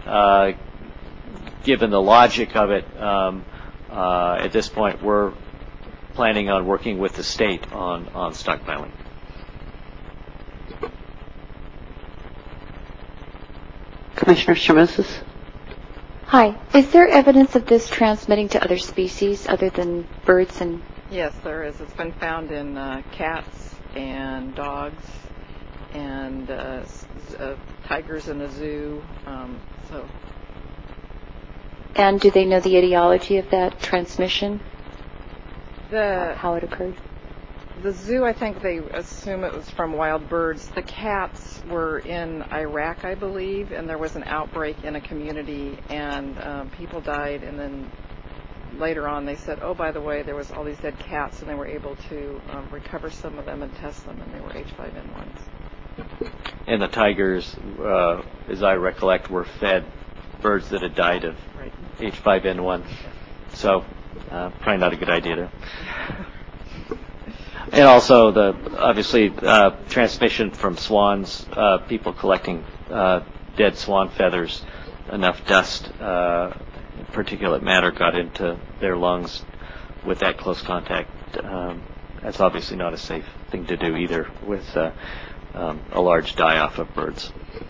given the logic of it, at this point we're planning on working with the state on stockpiling. Commissioner Shimosis? Hi. Is there evidence of this transmitting to other species other than birds and... Yes, there is. It's been found in cats and dogs and tigers in a zoo. And do they know the etiology of that transmission? How it occurred? The zoo, I think they assume it was from wild birds. The cats were in Iraq, I believe, and there was an outbreak in a community, and people died, and then later on they said, oh, by the way, there was all these dead cats, and they were able to recover some of them and test them, and they were H5N1s. And the tigers, as I recollect, were fed birds that had died of H5N1. So probably not a good idea to. And also, obviously, transmission from swans, people collecting dead swan feathers, enough dust, particulate matter got into their lungs with that close contact. That's obviously not a safe thing to do either with a large die-off of birds.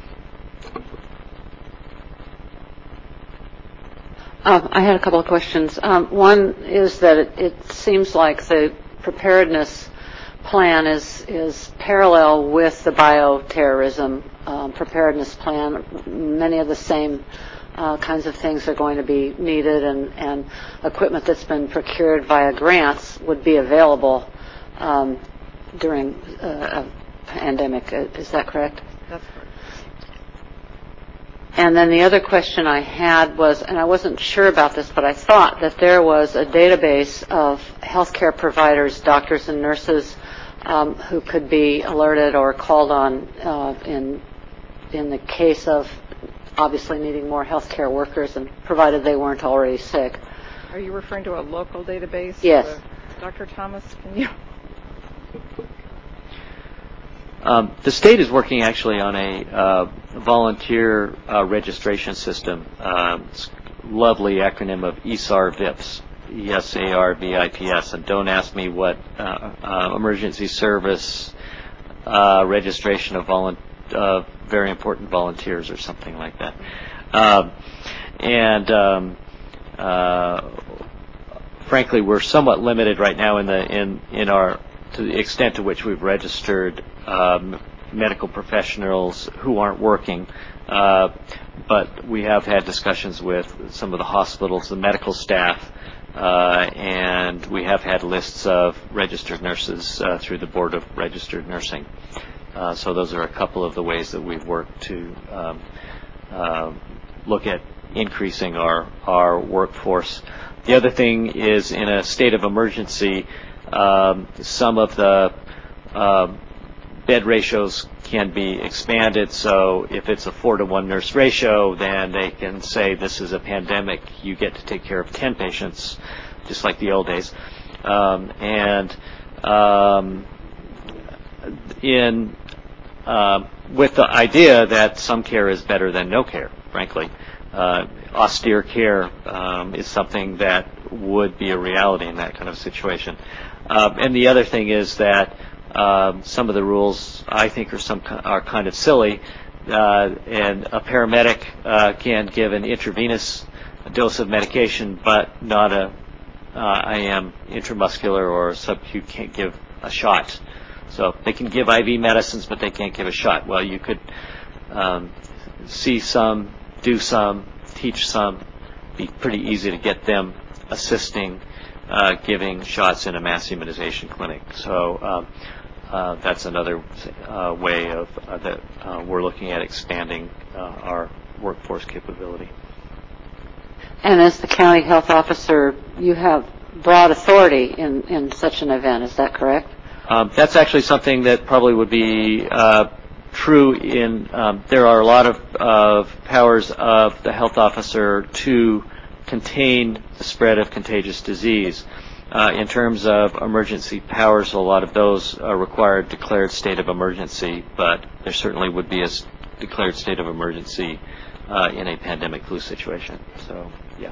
I had a couple of questions. One is that it seems like the preparedness plan is parallel with the bioterrorism preparedness plan. Many of the same kinds of things are going to be needed, and equipment that's been procured via grants would be available during a pandemic. Is that correct? That's correct. And then the other question I had was, and I wasn't sure about this, but I thought that there was a database of healthcare providers, doctors and nurses, who could be alerted or called on in the case of obviously needing more healthcare workers, and provided they weren't already sick. Are you referring to a local database? Yes. Dr. Thomas, can you? The state is working actually on a volunteer registration system. It's a lovely acronym of ESAR-VIPS, ESAR-VIPS. And don't ask me what emergency service registration of very important volunteers or something like that. Frankly, we're somewhat limited right now in our to the extent to which we've registered medical professionals who aren't working, but we have had discussions with some of the hospitals, the medical staff, and we have had lists of registered nurses through the Board of Registered Nursing. So those are a couple of the ways that we've worked to look at increasing our workforce. The other thing is, in a state of emergency, some of the bed ratios can be expanded. So if it's a 4-to-1 nurse ratio, then they can say this is a pandemic. You get to take care of 10 patients, just like the old days. With the idea that some care is better than no care, frankly. Austere care is something that would be a reality in that kind of situation. And the other thing is that some of the rules, I think, are kind of silly. And a paramedic can give an intravenous dose of medication, but not a IM intramuscular or subcu can't give a shot. So they can give IV medicines, but they can't give a shot. Well, you could see some, do some, teach some. Be pretty easy to get them assisting giving shots in a mass immunization clinic. So that's another way of that we're looking at expanding our workforce capability. And as the county health officer, you have broad authority in such an event. Is that correct? That's actually something that probably would be true in, there are a lot of powers of the health officer to contain the spread of contagious disease. In terms of emergency powers, a lot of those require declared state of emergency, but there certainly would be a declared state of emergency in a pandemic flu situation. So, yeah.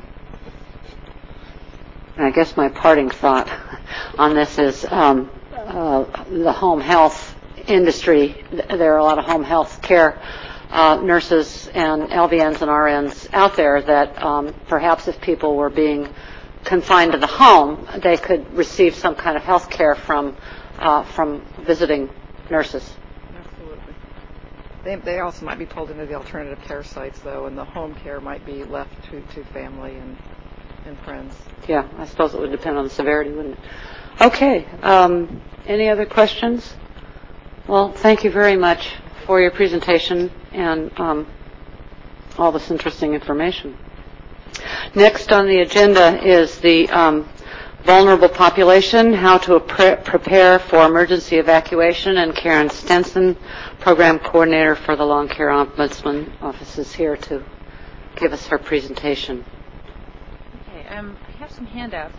I guess my parting thought on this is the home health industry. There are a lot of home health care nurses and LVNs and RNs out there that perhaps if people were being confined to the home, they could receive some kind of health care from visiting nurses. Absolutely. They also might be pulled into the alternative care sites, though, and the home care might be left to family and friends. Yeah, I suppose it would depend on the severity, wouldn't it? Okay. Any other questions? Well, thank you very much for your presentation and all this interesting information. Next on the agenda is the vulnerable population, how to prepare for emergency evacuation, and Karen Stenson, program coordinator for the Lawn Care Ombudsman Office, is here to give us her presentation. Okay, I have some handouts.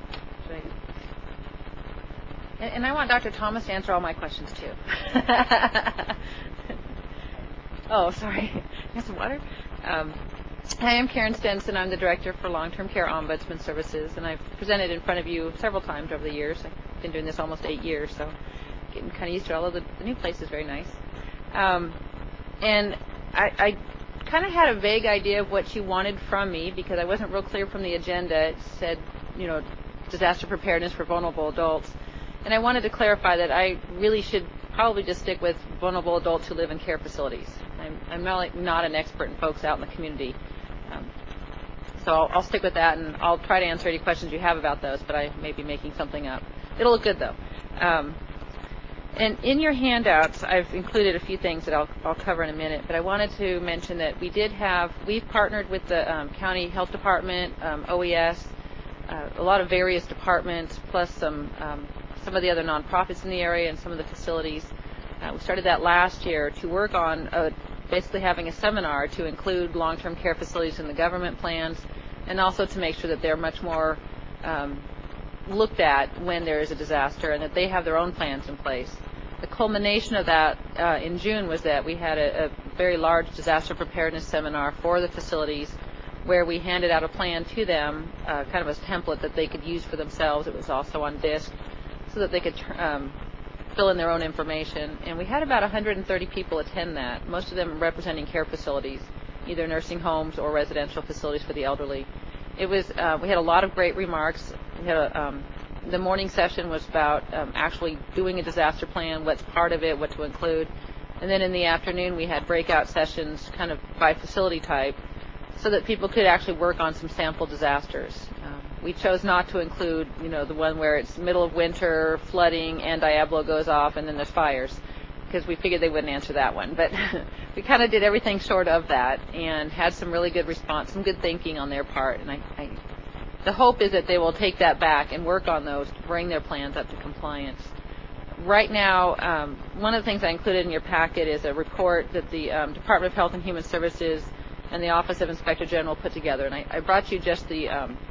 And I want Dr. Thomas to answer all my questions too. Oh, sorry. Got some water? Hi, I'm Karen Stenson. I'm the Director for Long-Term Care Ombudsman Services, and I've presented in front of you several times over the years. I've been doing this almost 8 years, so getting kind of used to it, although the new place is very nice. And I kind of had a vague idea of what you wanted from me because I wasn't real clear from the agenda. It said, disaster preparedness for vulnerable adults. And I wanted to clarify that I really should probably just stick with vulnerable adults who live in care facilities. I'm not an expert in folks out in the community. So I'll stick with that, and I'll try to answer any questions you have about those, but I may be making something up. It'll look good, though. And in your handouts, I've included a few things that I'll cover in a minute, but I wanted to mention that we've partnered with the county health department, OES, a lot of various departments, plus some of the other nonprofits in the area and some of the facilities. We started that last year to work on basically having a seminar to include long-term care facilities in the government plans, and also to make sure that they're much more looked at when there is a disaster and that they have their own plans in place. The culmination of that in June was that we had a very large disaster preparedness seminar for the facilities where we handed out a plan to them, kind of a template that they could use for themselves. It was also on disk so that they could fill in their own information. And we had about 130 people attend that, most of them representing care facilities, either nursing homes or residential facilities for the elderly. It was we had a lot of great remarks. We had the morning session was about actually doing a disaster plan, what's part of it, what to include. And then in the afternoon we had breakout sessions kind of by facility type so that people could actually work on some sample disasters. We chose not to include, the one where it's middle of winter, flooding, and Diablo goes off, and then there's fires, because we figured they wouldn't answer that one. But we kind of did everything short of that and had some really good response, some good thinking on their part. And the hope is that they will take that back and work on those to bring their plans up to compliance. Right now, one of the things I included in your packet is a report that the Department of Health and Human Services and the Office of Inspector General put together. And I brought you just the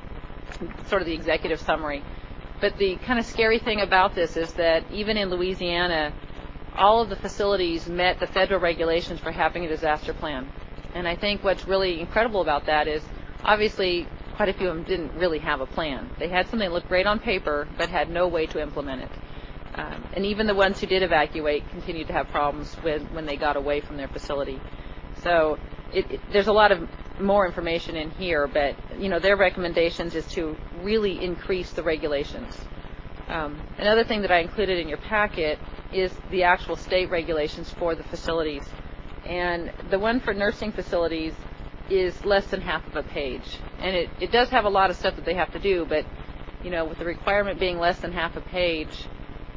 sort of the executive summary. But the kind of scary thing about this is that even in Louisiana, all of the facilities met the federal regulations for having a disaster plan. And I think what's really incredible about that is obviously quite a few of them didn't really have a plan. They had something that looked great on paper but had no way to implement it. And even the ones who did evacuate continued to have problems when they got away from their facility. So there's a lot of more information in here, but their recommendations is to really increase the regulations. Another thing that I included in your packet is the actual state regulations for the facilities. And the one for nursing facilities is less than half of a page. And it does have a lot of stuff that they have to do, but with the requirement being less than half a page,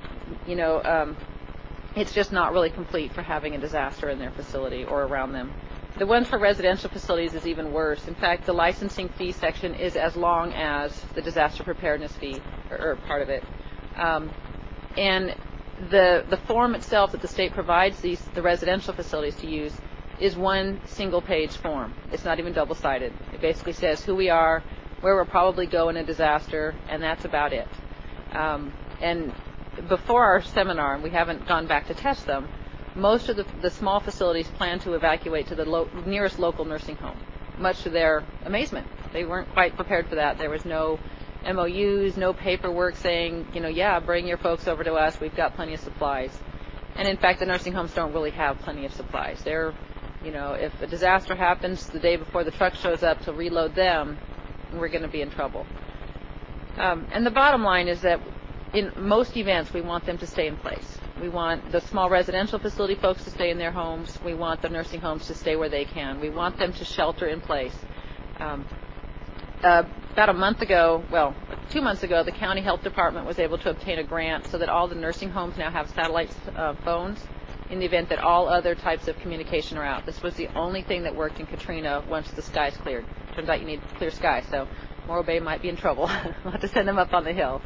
it's just not really complete for having a disaster in their facility or around them. The one for residential facilities is even worse. In fact, the licensing fee section is as long as the disaster preparedness fee, or part of it. And the form itself that the state provides the residential facilities to use is one single-page form. It's not even double-sided. It basically says who we are, where we'll probably go in a disaster, and that's about it. And before our seminar, and we haven't gone back to test them, most of the small facilities plan to evacuate to the nearest local nursing home, much to their amazement. They weren't quite prepared for that. There was no MOUs, no paperwork saying, bring your folks over to us. We've got plenty of supplies. And in fact, the nursing homes don't really have plenty of supplies. They're, if a disaster happens the day before the truck shows up to reload them, we're going to be in trouble. And the bottom line is that in most events, we want them to stay in place. We want the small residential facility folks to stay in their homes. We want the nursing homes to stay where they can. We want them to shelter in place. About a month ago, 2 months ago, the county health department was able to obtain a grant so that all the nursing homes now have satellite phones in the event that all other types of communication are out. This was the only thing that worked in Katrina once the skies cleared. turns out you need clear sky, so Morro Bay might be in trouble. We'll have to send them up on the hill.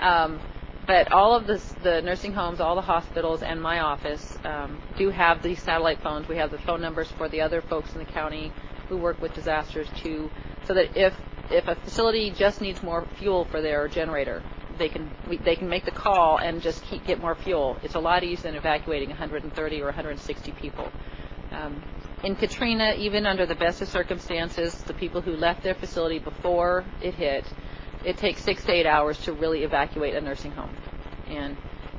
But all of the nursing homes, all the hospitals, and my office do have these satellite phones. We have the phone numbers for the other folks in the county who work with disasters too, so that if a facility just needs more fuel for their generator, they can make the call and just get more fuel. It's a lot easier than evacuating 130 or 160 people. In Katrina, even under the best of circumstances, the people who left their facility before it hit, it takes 6 to 8 hours to really evacuate a nursing home. And,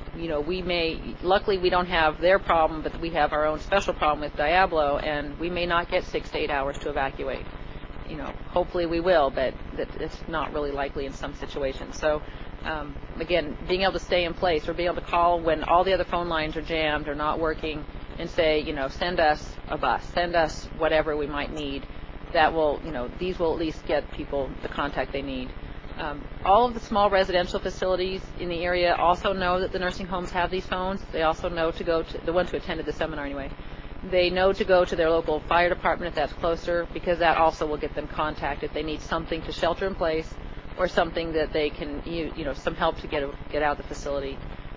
luckily we don't have their problem, but we have our own special problem with Diablo, and we may not get 6 to 8 hours to evacuate. Hopefully we will, but it's not really likely in some situations. So, again, being able to stay in place or being able to call when all the other phone lines are jammed or not working and say, send us a bus, send us whatever we might need, that will, these will at least get people the contact they need. All of the small residential facilities in the area also know that the nursing homes have these phones. They also know to go to, the ones who attended the seminar anyway, they know to go to their local fire department if that's closer, because that also will get them contact if they need something to shelter in place or something that they can, some help to get out of the facility.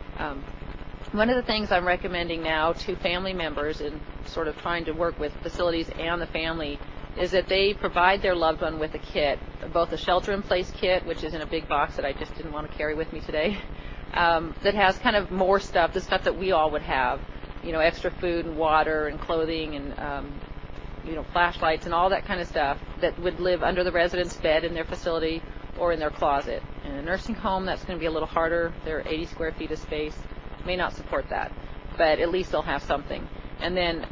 One of the things I'm recommending now to family members and sort of trying to work with facilities and the family is that they provide their loved one with a kit, both a shelter-in-place kit, which is in a big box that I just didn't want to carry with me today, that has kind of more stuff, the stuff that we all would have, extra food and water and clothing and, flashlights and all that kind of stuff that would live under the resident's bed in their facility or in their closet. In a nursing home, that's going to be a little harder. There are 80 square feet of space. May not support that, but at least they'll have something. And then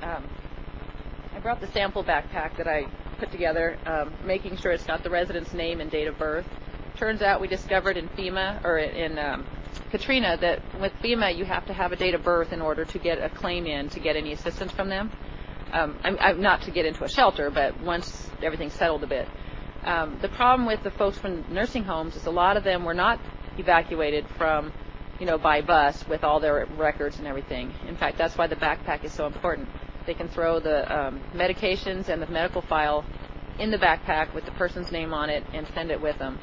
I brought the sample backpack that I put together, making sure it's got the resident's name and date of birth. Turns out we discovered in FEMA, or in Katrina, that with FEMA you have to have a date of birth in order to get a claim in to get any assistance from them. I'm not to get into a shelter, but once everything's settled a bit. The problem with the folks from nursing homes is a lot of them were not evacuated from, by bus with all their records and everything. In fact, that's why the backpack is so important. They can throw the medications and the medical file in the backpack with the person's name on it and send it with them.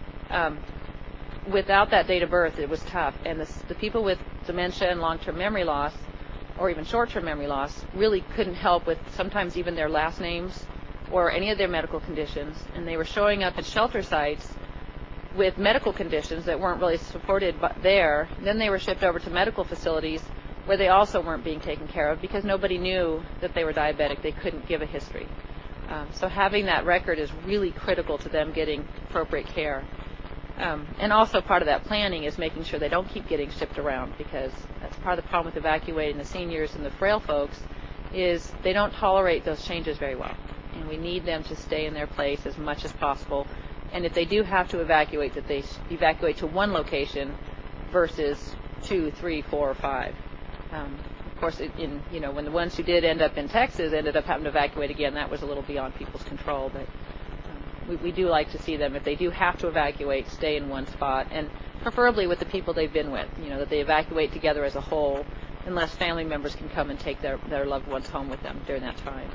Without that date of birth, it was tough. And the people with dementia and long-term memory loss, or even short-term memory loss, really couldn't help with sometimes even their last names or any of their medical conditions. And they were showing up at shelter sites with medical conditions that weren't really supported there. Then they were shipped over to medical facilities where they also weren't being taken care of because nobody knew that they were diabetic. They couldn't give a history. So having that record is really critical to them getting appropriate care. And also part of that planning is making sure they don't keep getting shipped around, because that's part of the problem with evacuating the seniors and the frail folks is they don't tolerate those changes very well. And we need them to stay in their place as much as possible. And if they do have to evacuate, that they evacuate to one location versus 2, 3, 4, or 5. Of course, when the ones who did end up in Texas ended up having to evacuate again, that was a little beyond people's control. But we do like to see them, if they do have to evacuate, stay in one spot, and preferably with the people they've been with, that they evacuate together as a whole, unless family members can come and take their loved ones home with them during that time.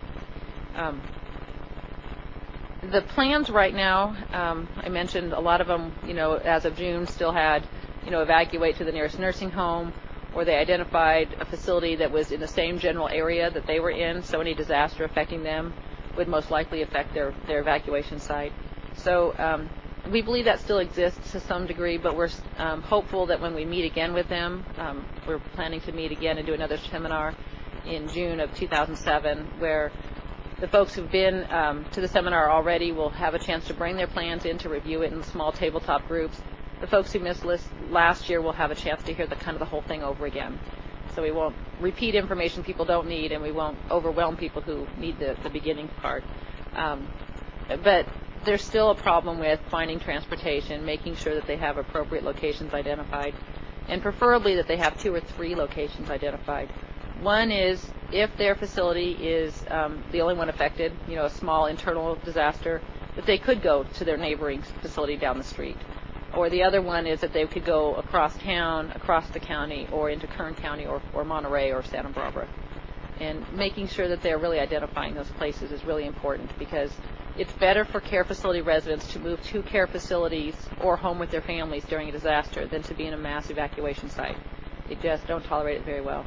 The plans right now, I mentioned a lot of them, as of June still had, evacuate to the nearest nursing home, or they identified a facility that was in the same general area that they were in, so any disaster affecting them would most likely affect their evacuation site. So we believe that still exists to some degree, but we're hopeful that when we meet again with them, we're planning to meet again and do another seminar in June of 2007, where the folks who've been to the seminar already will have a chance to bring their plans in to review it in small tabletop groups. The folks who missed last year will have a chance to hear the whole thing over again. So we won't repeat information people don't need, and we won't overwhelm people who need the beginning part. But there's still a problem with finding transportation, making sure that they have appropriate locations identified, and preferably that they have 2 or 3 locations identified. One is if their facility is the only one affected, a small internal disaster, that they could go to their neighboring facility down the street. Or the other one is that they could go across town, across the county, or into Kern County, or Monterey, or Santa Barbara. And making sure that they're really identifying those places is really important, because it's better for care facility residents to move to care facilities or home with their families during a disaster than to be in a mass evacuation site. They just don't tolerate it very well.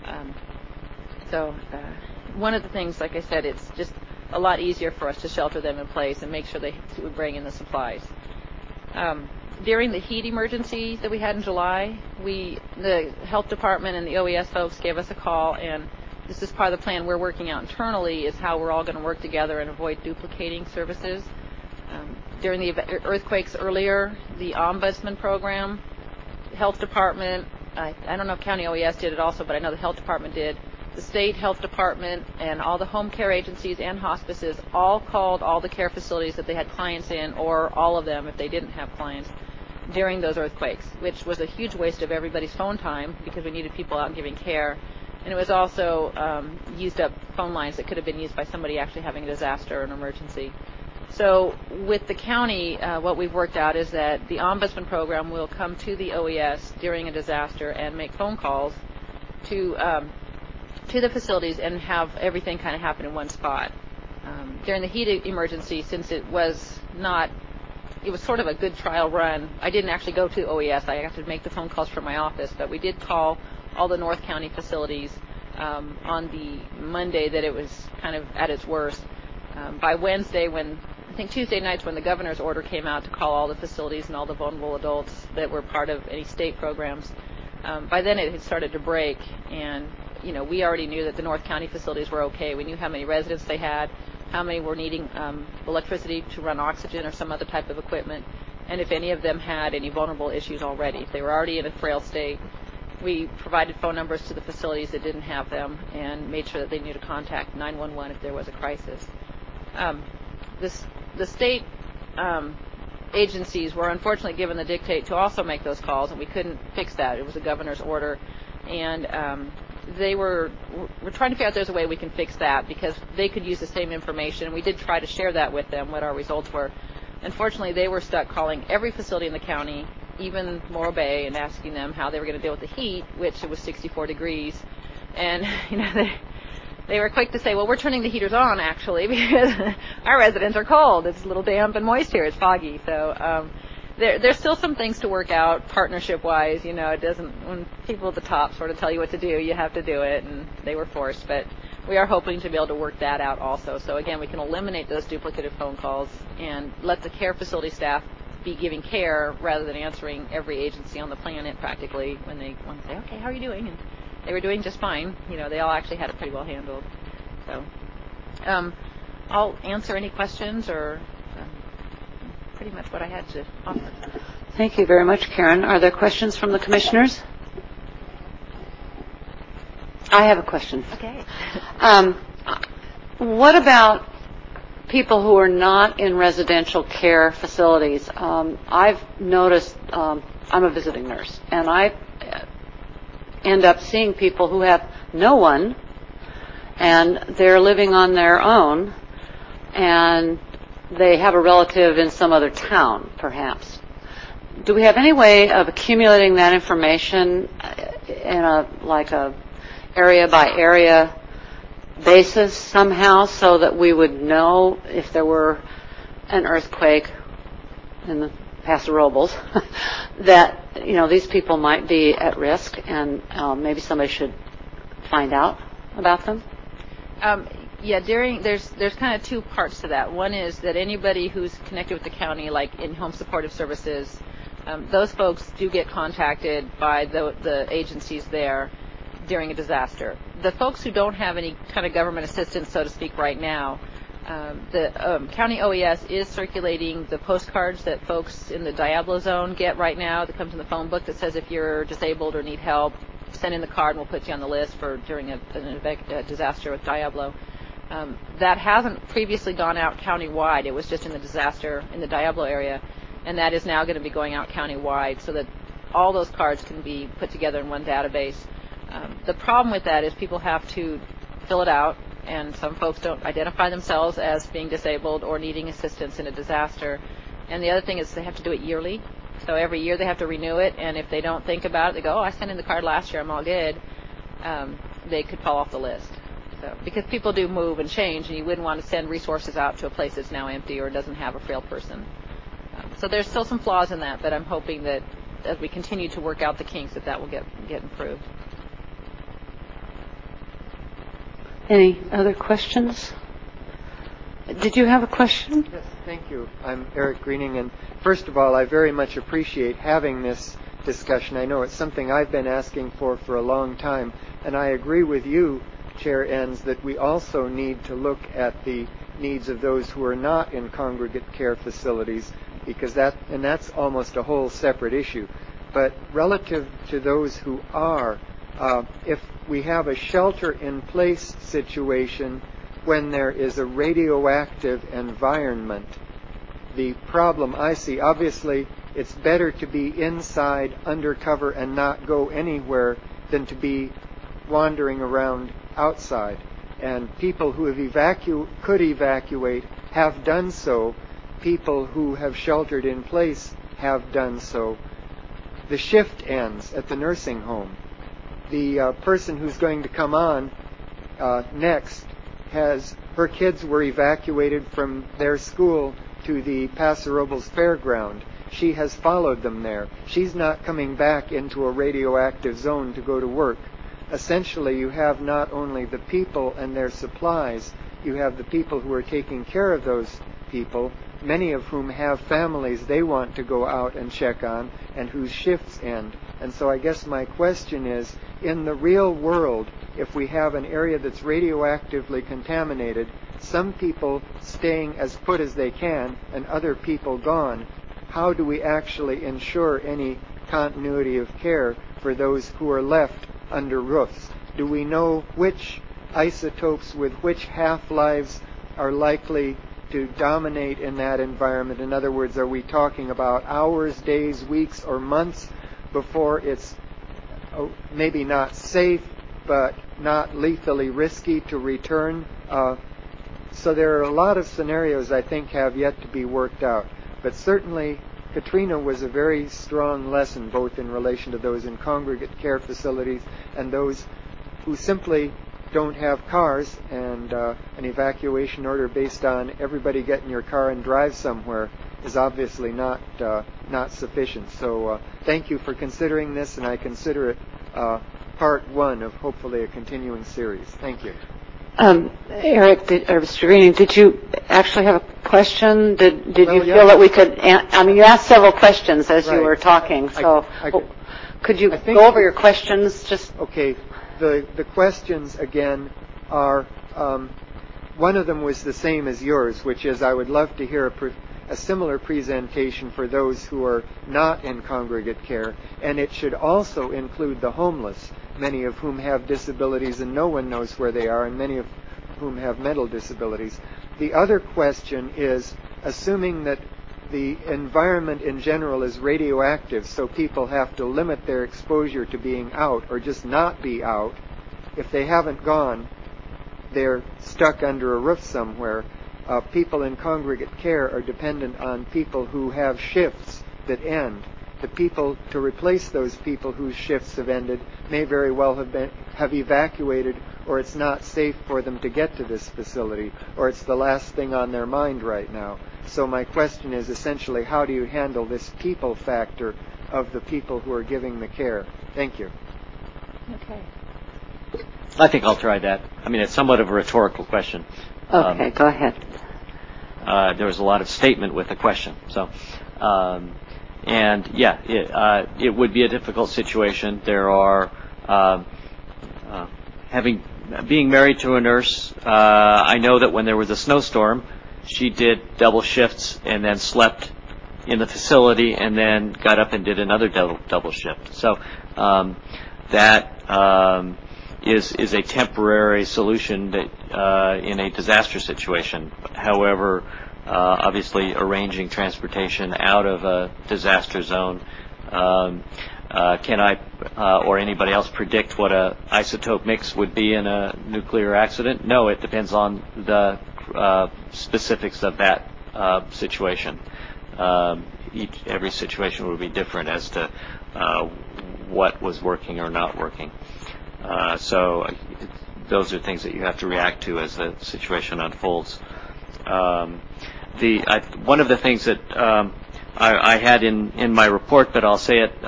So one of the things, like I said, it's just a lot easier for us to shelter them in place and make sure they would bring in the supplies. During the heat emergency that we had in July, the health department and the OES folks gave us a call, and this is part of the plan we're working out internally, is how we're all going to work together and avoid duplicating services. During the earthquakes earlier, the Ombudsman program, the health department, I don't know if County OES did it also, but I know the health department did. The state health department and all the home care agencies and hospices all called all the care facilities that they had clients in, or all of them if they didn't have clients, during those earthquakes, which was a huge waste of everybody's phone time because we needed people out giving care. And it was also used up phone lines that could have been used by somebody actually having a disaster or an emergency. So with the county, what we've worked out is that the Ombudsman program will come to the OES during a disaster and make phone calls to the facilities and have everything kind of happen in one spot. During the heat emergency, since it was sort of a good trial run. I didn't actually go to OES. I got to make the phone calls from my office, but we did call all the North County facilities on the Monday that it was kind of at its worst. By Wednesday, I think Tuesday nights when the governor's order came out to call all the facilities and all the vulnerable adults that were part of any state programs, by then it had started to break, and we already knew that the North County facilities were okay. We knew how many residents they had, how many were needing electricity to run oxygen or some other type of equipment, and if any of them had any vulnerable issues already. If they were already in a frail state, we provided phone numbers to the facilities that didn't have them and made sure that they knew to contact 911 if there was a crisis. The state agencies were unfortunately given the dictate to also make those calls, and we couldn't fix that. It was a governor's order, and we're trying to figure out if there's a way we can fix that because they could use the same information, and we did try to share that with them, what our results were. Unfortunately, they were stuck calling every facility in the county, even Morro Bay, and asking them how they were going to deal with the heat, which it was 64 degrees. And, they were quick to say, well, we're turning the heaters on, actually, because our residents are cold. It's a little damp and moist here. It's foggy. So there's still some things to work out partnership-wise. It doesn't, when people at the top sort of tell you what to do, you have to do it, and they were forced. But we are hoping to be able to work that out also. So, again, we can eliminate those duplicative phone calls and let the care facility staff be giving care rather than answering every agency on the planet practically when they want to say, okay, how are you doing? And they were doing just fine. They all actually had it pretty well handled. So I'll answer any questions or pretty much what I had to offer. Thank you very much, Karen. Are there questions from the commissioners? I have a question. Okay. What about people who are not in residential care facilities? I've noticed, I'm a visiting nurse, and I end up seeing people who have no one, and they're living on their own, and they have a relative in some other town, perhaps. Do we have any way of accumulating that information in a area by area basis somehow, so that we would know if there were an earthquake in the Paso Robles that these people might be at risk, and maybe somebody should find out about them? There's kind of two parts to that. One is that anybody who's connected with the county, like in-home supportive services, those folks do get contacted by the agencies there during a disaster. The folks who don't have any kind of government assistance, so to speak, right now, the county OES is circulating the postcards that folks in the Diablo zone get right now that comes in the phone book that says if you're disabled or need help, send in the card and we'll put you on the list for during a disaster with Diablo. That hasn't previously gone out countywide. It was just in the disaster in the Diablo area, and that is now going to be going out countywide so that all those cards can be put together in one database. The problem with that is people have to fill it out, and some folks don't identify themselves as being disabled or needing assistance in a disaster. And the other thing is they have to do it yearly. So every year they have to renew it, and if they don't think about it, they go, I sent in the card last year, I'm all good, they could fall off the list. So, because people do move and change, and you wouldn't want to send resources out to a place that's now empty or doesn't have a frail person. So there's still some flaws in that, but I'm hoping that as we continue to work out the kinks, that will get improved. Any other questions? Did you have a question? Yes, thank you. I'm Eric Greening, and first of all, I very much appreciate having this discussion. I know it's something I've been asking for a long time, and I agree with you, Chair Enns, that we also need to look at the needs of those who are not in congregate care facilities, because that's almost a whole separate issue. But relative to those who are, if we have a shelter-in-place situation when there is a radioactive environment, the problem I see, obviously, it's better to be inside, undercover, and not go anywhere than to be wandering around outside. And people who have could evacuate have done so. People who have sheltered in place have done so. The shift ends at the nursing home. The person who's going to come on next her kids were evacuated from their school to the Paso Robles Fairground. She has followed them there. She's not coming back into a radioactive zone to go to work. Essentially, you have not only the people and their supplies, you have the people who are taking care of those people, many of whom have families they want to go out and check on, and whose shifts end. And so I guess my question is, in the real world, if we have an area that's radioactively contaminated, some people staying as put as they can, and other people gone, how do we actually ensure any continuity of care for those who are left under roofs? Do we know which isotopes with which half-lives are likely to dominate in that environment? In other words, are we talking about hours, days, weeks, or months before it's maybe not safe, but not lethally risky to return? So there are a lot of scenarios I think have yet to be worked out. But certainly Katrina was a very strong lesson, both in relation to those in congregate care facilities and those who simply don't have cars, and an evacuation order based on everybody get in your car and drive somewhere is obviously not sufficient. So thank you for considering this, and I consider it part one of hopefully a continuing series. Thank you. Eric, Mr. Greening, did you actually have a question? Did you feel that we could? You asked several questions as you were talking, so could you go over your questions? Okay. The questions again are one of them was the same as yours, which is I would love to hear a similar presentation for those who are not in congregate care, and it should also include the homeless, many of whom have disabilities and no one knows where they are, and many of whom have mental disabilities. The other question is, assuming that the environment in general is radioactive, so people have to limit their exposure to being out or just not be out. If they haven't gone, they're stuck under a roof somewhere. People in congregate care are dependent on people who have shifts that end. The people to replace those people whose shifts have ended may very well have evacuated, or it's not safe for them to get to this facility, or it's the last thing on their mind right now. So my question is essentially, how do you handle this people factor of the people who are giving the care? Thank you. Okay. I think I'll try that. It's somewhat of a rhetorical question. Okay, go ahead. There was a lot of statement with the question. So, it would be a difficult situation. There are, being married to a nurse, I know that when there was a snowstorm, she did double shifts and then slept in the facility and then got up and did another double shift. So that is a temporary solution that in a disaster situation. However, obviously arranging transportation out of a disaster zone, can I or anybody else predict what a isotope mix would be in a nuclear accident? No, it depends on the specifics of that situation. Every situation would be different as to what was working or not working. So those are things that you have to react to as the situation unfolds. One of the things that I had in my report, but I'll say it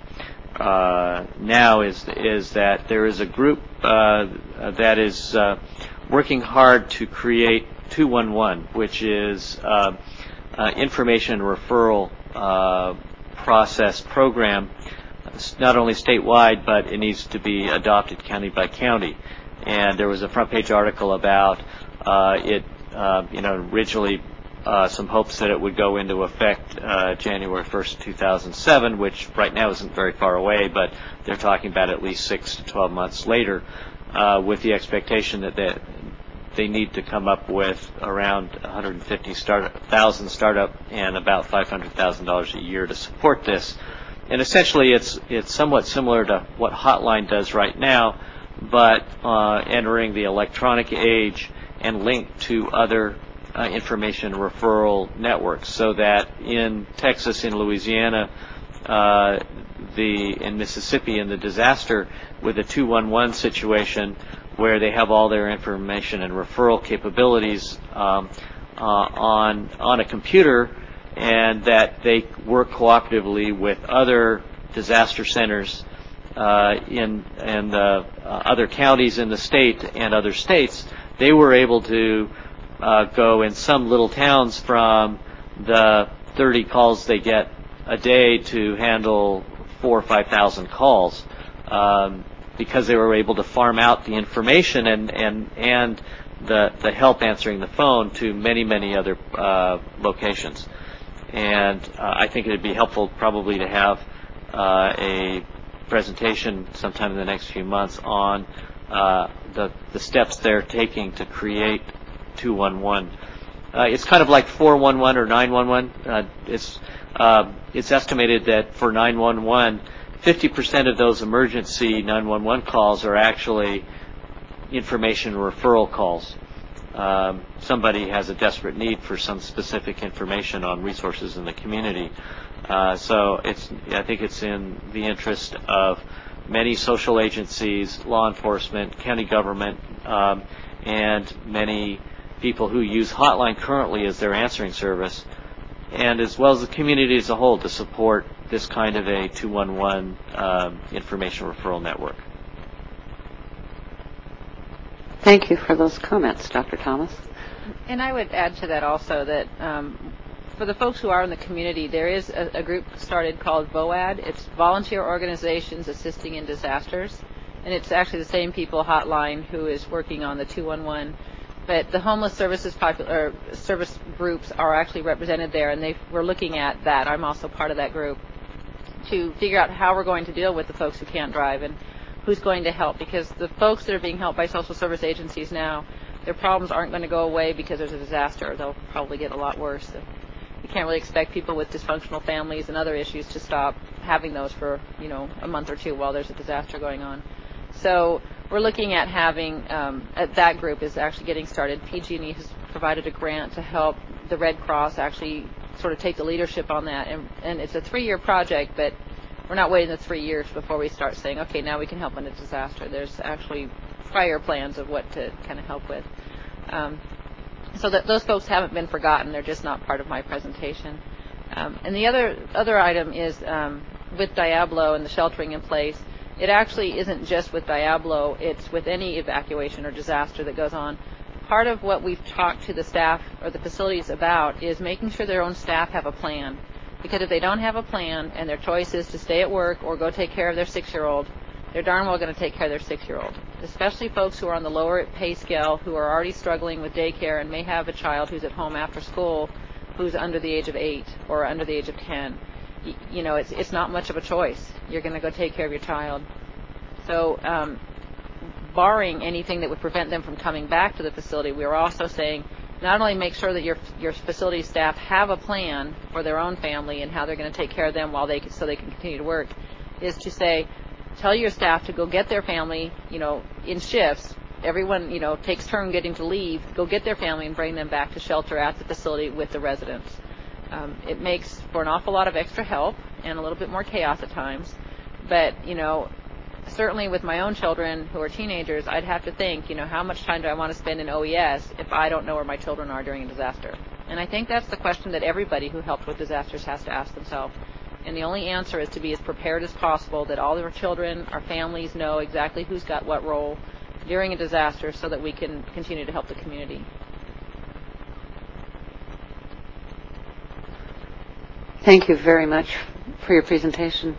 now, is that there is a group that is working hard to create 211, which is information referral process program, not only statewide, but it needs to be adopted county by county. And there was a front page article about it, originally some hopes that it would go into effect January 1st, 2007, which right now isn't very far away, but they're talking about at least 6 to 12 months later, with the expectation that they need to come up with around 150,000 startup and about $500,000 a year to support this. And essentially, it's somewhat similar to what Hotline does right now, but entering the electronic age and linked to other information referral networks, so that in Texas, in Louisiana, in Mississippi, in the disaster, with a 211 situation where they have all their information and referral capabilities on a computer, and that they work cooperatively with other disaster centers in other counties in the state and other states. They were able to go in some little towns from the 30 calls they get a day to handle 4,000 or 5,000 calls, because they were able to farm out the information and the help answering the phone to many other locations. And I think it would be helpful probably to have a presentation sometime in the next few months on the steps they're taking to create 211. It's kind of like 411 or 911. It's estimated that for 911, 50% of those emergency 911 calls are actually information referral calls. Somebody has a desperate need for some specific information on resources in the community. So I think it's in the interest of many social agencies, law enforcement, county government, and many people who use Hotline currently as their answering service, and as well as the community as a whole, to support this kind of a 211 information referral network. Thank you for those comments, Dr. Thomas. And I would add to that also that for the folks who are in the community, there is a group started called VOAD. It's Volunteer Organizations Assisting in Disasters. And it's actually the same people, Hotline, who is working on the 211. But the homeless services service groups are actually represented there, and we're looking at that. I'm also part of that group to figure out how we're going to deal with the folks who can't drive and who's going to help, because the folks that are being helped by social service agencies now, their problems aren't going to go away because there's a disaster. They'll probably get a lot worse. So you can't really expect people with dysfunctional families and other issues to stop having those for, a month or two while there's a disaster going on. So we're looking at having, that group is actually getting started. PG&E has provided a grant to help the Red Cross actually sort of take the leadership on that. And it's a 3-year project, but we're not waiting the 3 years before we start saying, okay, now we can help in a disaster. There's actually prior plans of what to kind of help with. So that those folks haven't been forgotten. They're just not part of my presentation. And the other item is with Diablo and the sheltering in place. It actually isn't just with Diablo. It's with any evacuation or disaster that goes on. Part of what we've talked to the staff or the facilities about is making sure their own staff have a plan. Because if they don't have a plan and their choice is to stay at work or go take care of their 6-year-old, they're darn well going to take care of their 6-year-old. Especially folks who are on the lower pay scale, who are already struggling with daycare and may have a child who's at home after school who's under the age of 8 or under the age of 10. It's not much of a choice. You're going to go take care of your child. So barring anything that would prevent them from coming back to the facility, we are also saying not only make sure that your facility staff have a plan for their own family and how they're going to take care of them so they can continue to work, is to say, tell your staff to go get their family, in shifts. Everyone, takes turn getting to leave, go get their family and bring them back to shelter at the facility with the residents. It makes for an awful lot of extra help and a little bit more chaos at times. But, certainly with my own children who are teenagers, I'd have to think, how much time do I want to spend in OES if I don't know where my children are during a disaster? And I think that's the question that everybody who helped with disasters has to ask themselves. And the only answer is to be as prepared as possible, that all of our children, our families know exactly who's got what role during a disaster so that we can continue to help the community. Thank you very much for your presentation.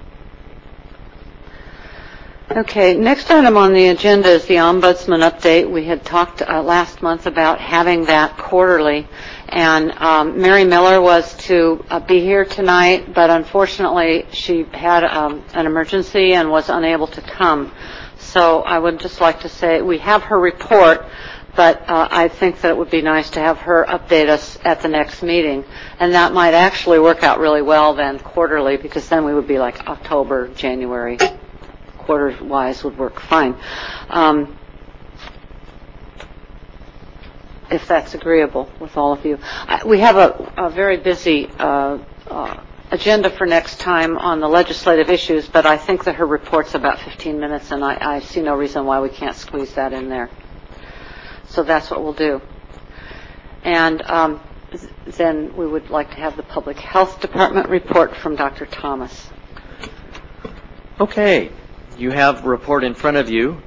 Okay, next item on the agenda is the Ombudsman update. We had talked last month about having that quarterly, and Mary Miller was to be here tonight, but unfortunately she had an emergency and was unable to come. So I would just like to say we have her report, but I think that it would be nice to have her update us at the next meeting. And that might actually work out really well then, quarterly, because then we would be like October, January. Quarter-wise would work fine. If that's agreeable with all of you. We have a very busy agenda for next time on the legislative issues, but I think that her report's about 15 minutes, and I see no reason why we can't squeeze that in there. So that's what we'll do. And then we would like to have the Public Health Department report from Dr. Thomas. Okay. You have a report in front of you.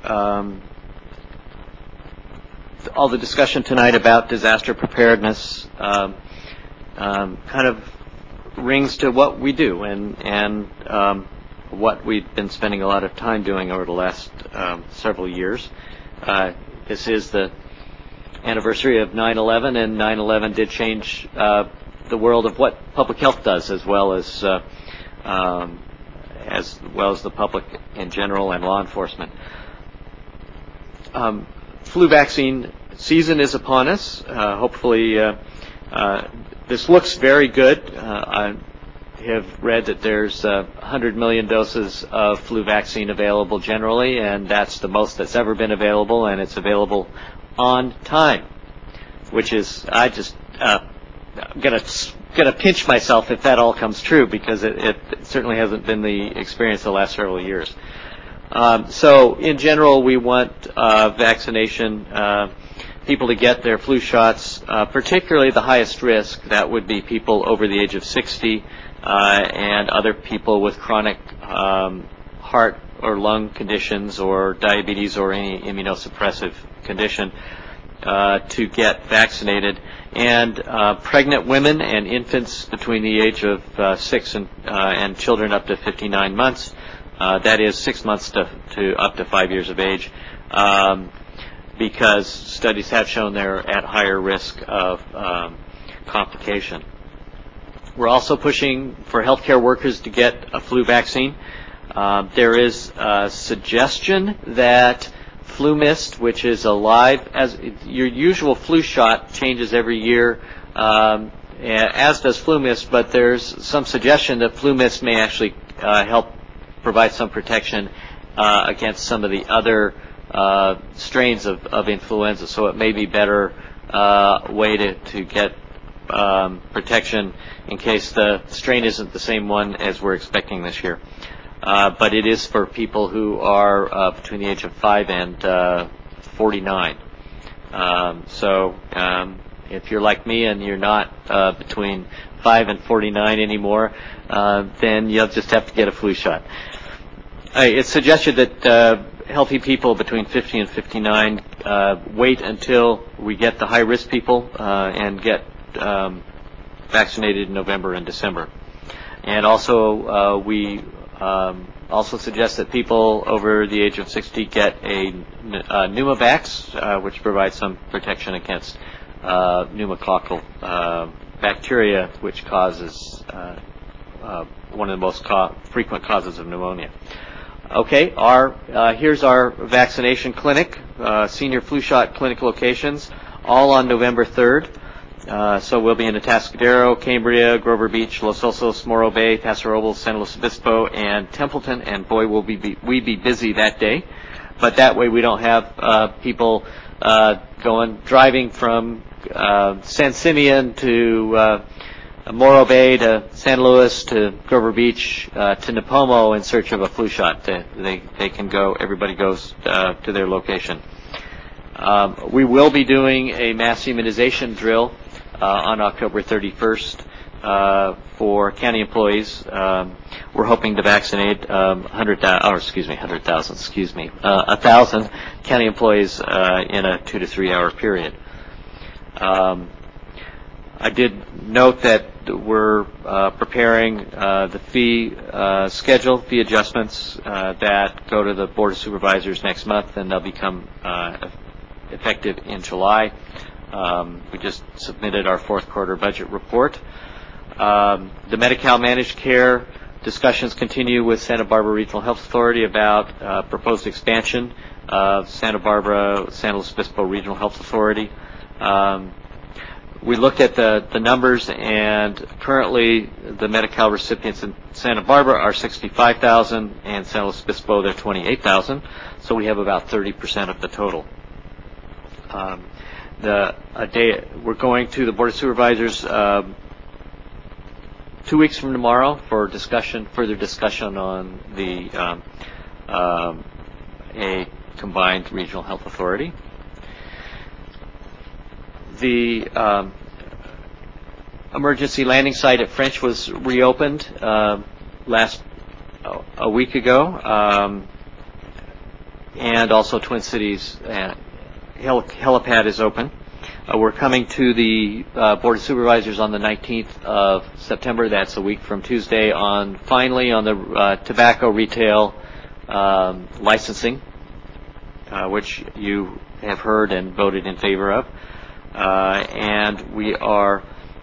All the discussion tonight about disaster preparedness kind of rings to what we do and what we've been spending a lot of time doing over the last several years. This is the anniversary of 9/11, and 9/11 did change the world of what public health does, as well as the public in general and law enforcement. Flu vaccine season is upon us. Hopefully, this looks very good. I have read that there's 100 million doses of flu vaccine available generally, and that's the most that's ever been available, and it's available on time, which is, I'm gonna pinch myself if that all comes true, because it certainly hasn't been the experience the last several years. So in general, we want vaccination, people to get their flu shots, particularly the highest risk. That would be people over the age of 60 and other people with chronic heart or lung conditions or diabetes or any immunosuppressive condition, to get vaccinated. And pregnant women and infants between the age of 6 and children up to 59 months. That is 6 months to up to 5 years of age, because studies have shown they're at higher risk of complication. We're also pushing for healthcare workers to get a flu vaccine. There is a suggestion that FluMist, which is as your usual flu shot changes every year, as does FluMist, but there's some suggestion that FluMist may actually help provide some protection against some of the other strains of influenza. So it may be better way to get protection in case the strain isn't the same one as we're expecting this year. But it is for people who are between the age of 5 and 49. So if you're like me and you're not between 5 and 49 anymore, then you'll just have to get a flu shot. It's suggested that healthy people between 50 and 59 wait until we get the high-risk people and get vaccinated in November and December. And also, we also suggest that people over the age of 60 get a Pneumovax, which provides some protection against pneumococcal bacteria, which causes one of the most frequent causes of pneumonia. Okay, here's our vaccination clinic, senior flu shot clinic locations, all on November 3rd. So we'll be in Atascadero, Cambria, Grover Beach, Los Osos, Morro Bay, Paso Robles, San Luis Obispo, and Templeton. And boy, will we be busy that day. But that way we don't have people driving from San Simeon to Morro Bay to San Luis to Grover Beach to Nipomo in search of a flu shot. They can go. Everybody goes to their location. We will be doing a mass immunization drill on October 31st for county employees. We're hoping to vaccinate 1,000 county employees in a 2 to 3 hour period. I did note that we're preparing the fee schedule, fee adjustments that go to the Board of Supervisors next month, and they'll become effective in July. We just submitted our fourth quarter budget report. The Medi-Cal managed care discussions continue with Santa Barbara Regional Health Authority about proposed expansion of Santa Barbara San Luis Obispo Regional Health Authority. We looked at the numbers, and currently the Medi-Cal recipients in Santa Barbara are 65,000, and San Luis Obispo they're 28,000. So we have about 30% of the total. We're going to the Board of Supervisors 2 weeks from tomorrow for further discussion on a combined regional health authority. The emergency landing site at French was reopened a week ago, and also Twin Cities helipad is open. We're coming to the Board of Supervisors on the 19th of September. That's a week from Tuesday. Finally on the tobacco retail licensing, which you have heard and voted in favor of. And we are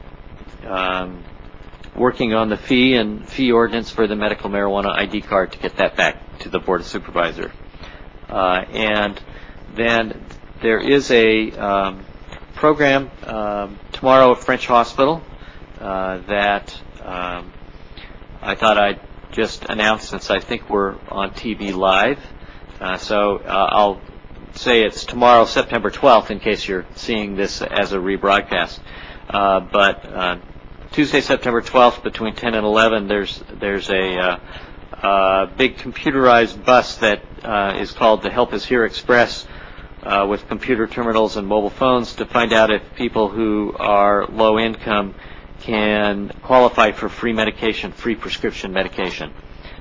working on the fee ordinance for the medical marijuana ID card to get that back to the Board of Supervisors. And then there is a program tomorrow at French Hospital that I thought I'd just announce, since I think we're on TV live. So I'll say it's tomorrow, September 12th, in case you're seeing this as a rebroadcast. But Tuesday, September 12th, between 10 and 11, there's a big computerized bus that is called the Help Is Here Express, with computer terminals and mobile phones, to find out if people who are low income can qualify for free prescription medication.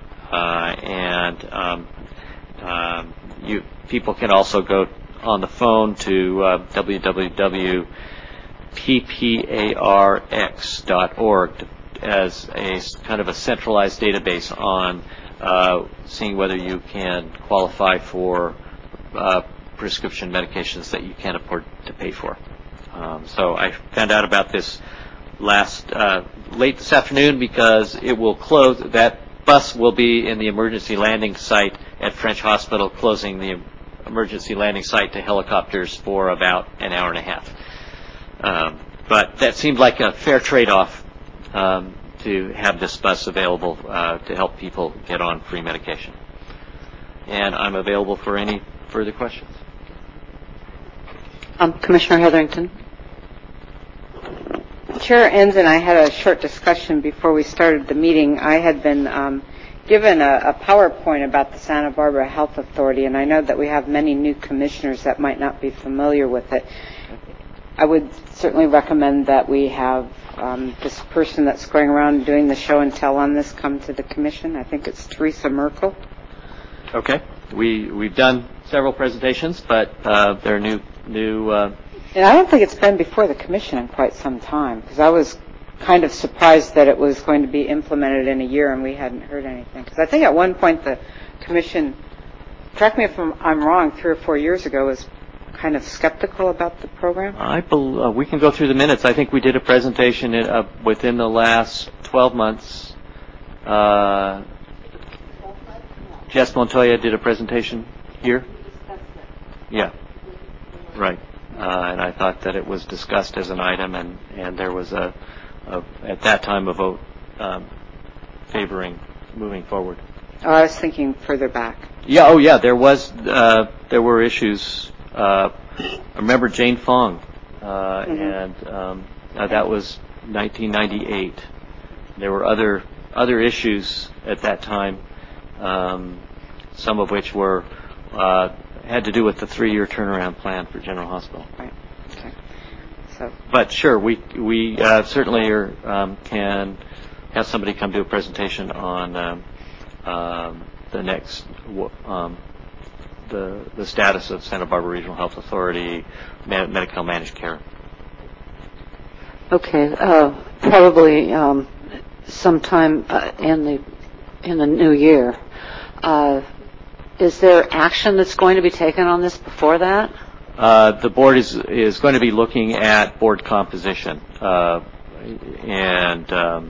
People can also go on the phone to www.pparx.org as a kind of a centralized database on seeing whether you can qualify for prescription medications that you can't afford to pay for. So I found out about this late this afternoon, because it will close. That bus will be in the emergency landing site at French Hospital, closing the emergency landing site to helicopters for about an hour and a half. But that seemed like a fair trade-off to have this bus available to help people get on free medication. And I'm available for any further questions. Commissioner Hetherington. Chair Enns and I had a short discussion before we started the meeting. I had been given a PowerPoint about the Santa Barbara Health Authority, and I know that we have many new commissioners that might not be familiar with it. I would certainly recommend that we have this person that's going around doing the show and tell on this come to the commission. I think it's Teresa Merkel. Okay. We've done several presentations, but they're new. And I don't think it's been before the commission in quite some time, because I was kind of surprised that it was going to be implemented in a year and we hadn't heard anything. Because I think at one point the commission, correct me if I'm wrong, 3 or 4 years ago was kind of skeptical about the program. We can go through the minutes. I think we did a presentation within the last 12 months. Jess Montoya did a presentation here. Yeah, right. And I thought that it was discussed as an item, and there was at that time a vote favoring moving forward. Oh, I was thinking further back. Yeah. Oh, yeah. There were issues. I remember Jane Fong, and that was 1998. There were other issues at that time, some of which were had to do with the 3-year turnaround plan for General Hospital. Right. Okay. So. But sure, we certainly can have somebody come do a presentation on the next the status of Santa Barbara Regional Health Authority Medi-Cal managed care. Okay, probably sometime in the new year. Is there action that's going to be taken on this before that? The board is going to be looking at board composition, and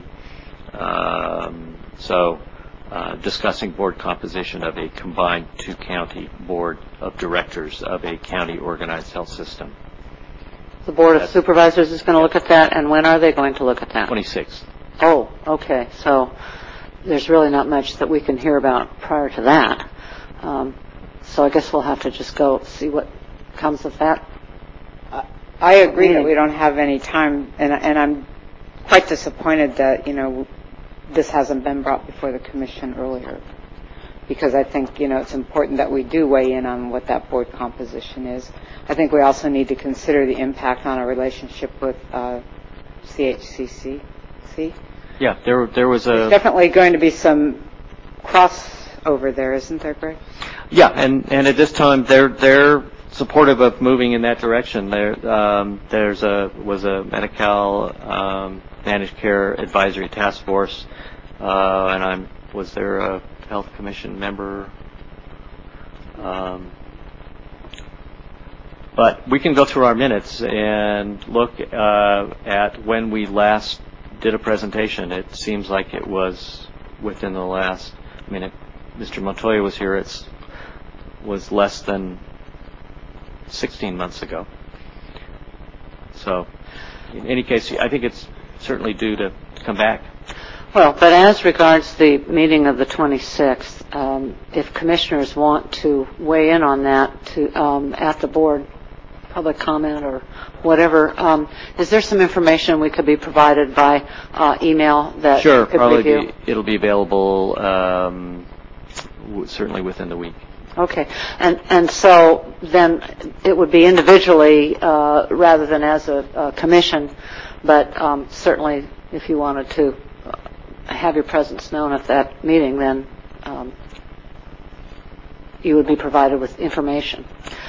so discussing board composition of a combined 2-county board of directors of a county organized health system. The Board of Supervisors is going to look at that, and when are they going to look at that? 26th. Oh, okay. So there's really not much that we can hear about prior to that. So I guess we'll have to just go see what comes of that. I agree that we don't have any time, and I'm quite disappointed that, this hasn't been brought before the commission earlier, because I think, it's important that we do weigh in on what that board composition is. I think we also need to consider the impact on our relationship with CHCC. Yeah, there was There's definitely going to be some crossover there, isn't there, Greg? Yeah, and at this time they're supportive of moving in that direction. There was a Medi-Cal managed care advisory task force, and was there a health commission member? But we can go through our minutes and look at when we last did a presentation. It seems like it was within the last. Mr. Montoya was here. It was less than 16 months ago. So, in any case, I think it's certainly due to come back. Well, but as regards the meeting of the 26th, if commissioners want to weigh in on that at the board, public comment or whatever, is there some information we could be provided by email that Sure, could probably review? It'll be available certainly within the week. Okay, and so then it would be individually rather than as a commission, but certainly if you wanted to have your presence known at that meeting, then you would be provided with information.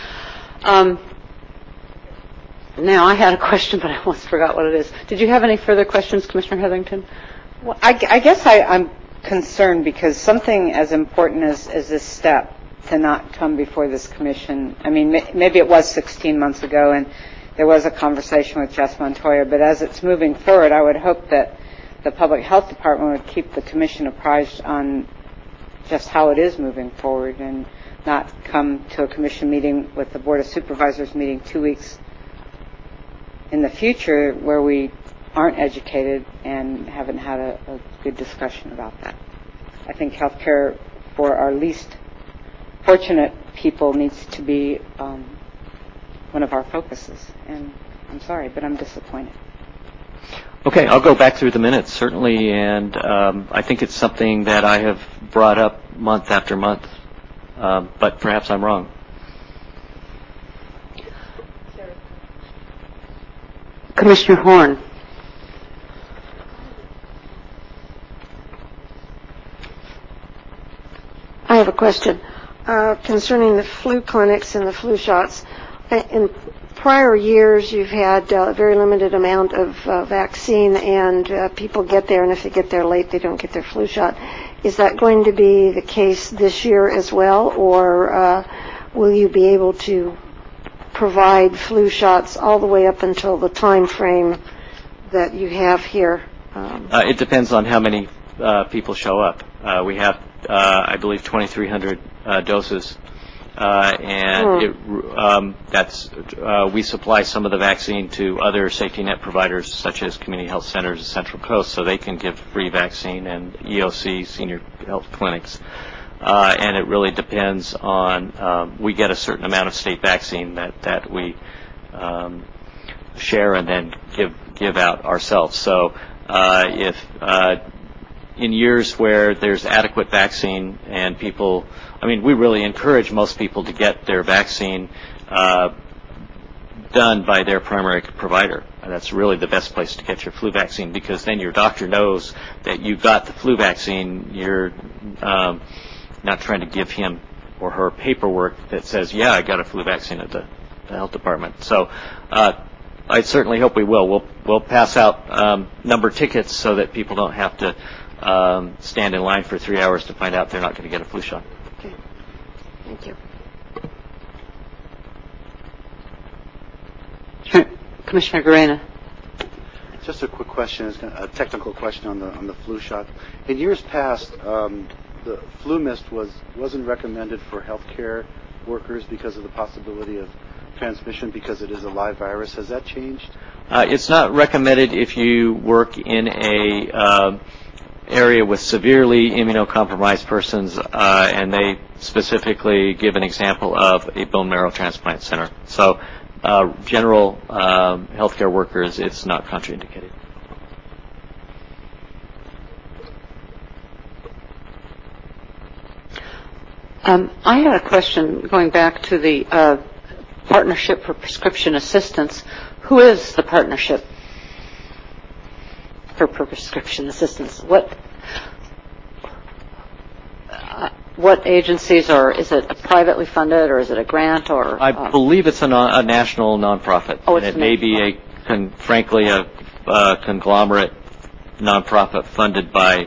Now, I had a question, but I almost forgot what it is. Did you have any further questions, Commissioner Hetherington? Well, I guess I'm concerned because something as important as this step to not come before this commission, maybe it was 16 months ago and there was a conversation with Jess Montoya, but as it's moving forward, I would hope that the Public Health Department would keep the commission apprised on just how it is moving forward and not come to a commission meeting with the Board of Supervisors meeting 2 weeks in the future where we aren't educated and haven't had a good discussion about that. I think healthcare for our least fortunate people needs to be one of our focuses. And I'm sorry, but I'm disappointed. Okay, I'll go back through the minutes, certainly, and I think it's something that I have brought up month after month, but perhaps I'm wrong. Commissioner Horn. I have a question concerning the flu clinics and the flu shots. In prior years, you've had a very limited amount of vaccine, and people get there, and if they get there late, they don't get their flu shot. Is that going to be the case this year as well, or will you be able to provide flu shots all the way up until the time frame that you have here? It depends on how many people show up. We have, I believe, 2,300 doses, and we supply some of the vaccine to other safety net providers, such as community health centers and Central Coast, so they can give free vaccine, and EOC, senior health clinics. And it really depends on, we get a certain amount of state vaccine that we share and then give give out ourselves. So if in years where there's adequate vaccine and people, we really encourage most people to get their vaccine done by their primary provider. And that's really the best place to get your flu vaccine, because then your doctor knows that you got the flu vaccine. You're not trying to give him or her paperwork that says, yeah, I got a flu vaccine at the health department. So I certainly hope we will. We'll pass out number tickets so that people don't have to stand in line for 3 hours to find out they're not going to get a flu shot. Okay. Thank you. Commissioner Garena. Just a quick question, a technical question on the flu shot. In years past, the flu mist wasn't recommended for healthcare workers because of the possibility of transmission, because it is a live virus. Has that changed? It's not recommended if you work in a area with severely immunocompromised persons, and they specifically give an example of a bone marrow transplant center. So general healthcare workers, it's not contraindicated. I had a question going back to the Partnership for Prescription Assistance. Who is the Partnership for Prescription Assistance? What agencies, or is it a privately funded, or is it a grant, or? I believe it's a national nonprofit. Oh, it's and it may be frankly a conglomerate nonprofit funded by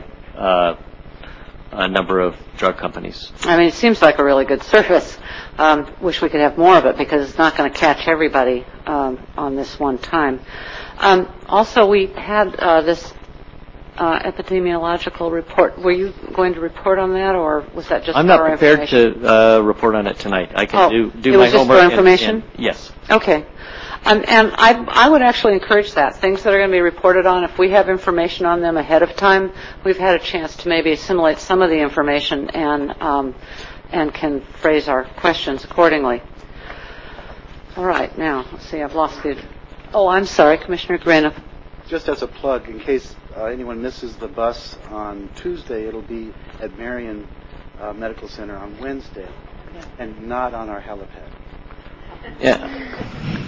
a number of drug companies. It seems like a really good service. Wish we could have more of it, because it's not going to catch everybody on this one time. Also, we had this epidemiological report. Were you going to report on that, or was that just I'm not prepared to report on it tonight. I can do my homework. Just for information? Yes. Okay. And I would actually encourage that. Things that are going to be reported on, if we have information on them ahead of time, we've had a chance to maybe assimilate some of the information and can phrase our questions accordingly. All right. Now, let's see. I've lost the... Oh, I'm sorry, Commissioner Garena. Just as a plug, in case anyone misses the bus on Tuesday, it'll be at Marion Medical Center on Wednesday, and not on our helipad. Yeah.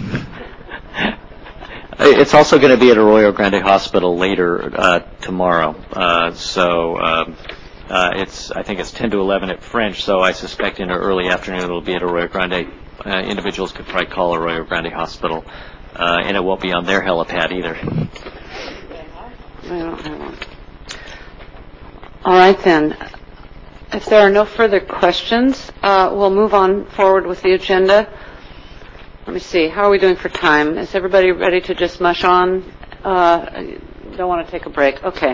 It's also going to be at Arroyo Grande Hospital later tomorrow. I think it's 10 to 11 at French, so I suspect in the early afternoon it'll be at Arroyo Grande. Individuals could probably call Arroyo Grande Hospital, and it won't be on their helipad either. All right, then. If there are no further questions, we'll move on forward with the agenda. Let me see. How are we doing for time? Is everybody ready to just mush on? Don't want to take a break. Okay.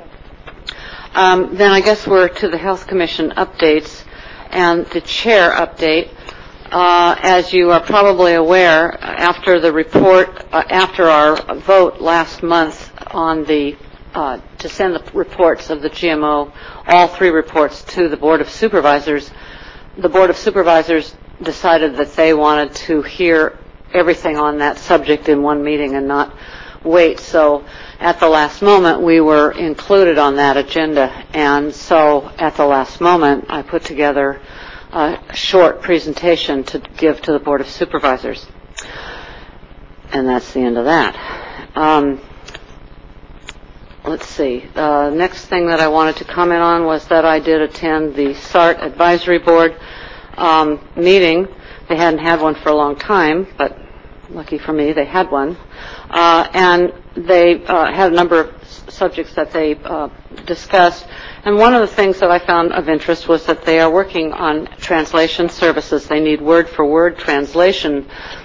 Then I guess we're to the Health Commission updates and the chair update. As you are probably aware, after the report, after our vote last month on to send the reports of the GMO, all 3 reports to the Board of Supervisors, the Board of Supervisors decided that they wanted to hear everything on that subject in one meeting and not wait. So at the last moment, we were included on that agenda. And so at the last moment, I put together a short presentation to give to the Board of Supervisors. And that's the end of that. Let's see. Next thing that I wanted to comment on was that I did attend the SART Advisory Board meeting. They hadn't had one for a long time, but lucky for me, they had one. And they had a number of subjects that they discussed. And one of the things that I found of interest was that they are working on translation services. They need word-for-word translation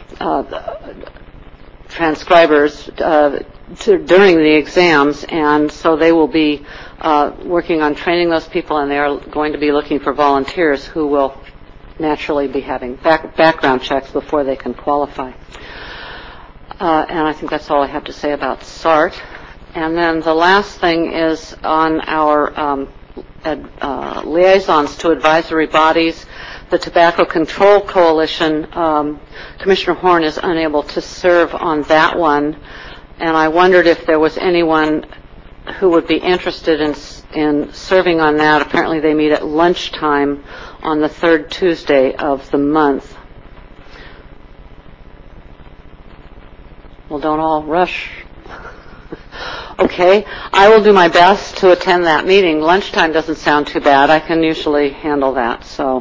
transcribers during the exams, and so they will be working on training those people, and they are going to be looking for volunteers who will naturally be having background checks before they can qualify. And I think that's all I have to say about SART. And then the last thing is on our liaisons to advisory bodies. The Tobacco Control Coalition, Commissioner Horn is unable to serve on that one. and I wondered if there was anyone who would be interested in serving on that. Apparently they meet at lunchtime on the third Tuesday of the month. Well, don't all rush. Okay, I will do my best to attend that meeting. Lunchtime doesn't sound too bad. I can usually handle that, so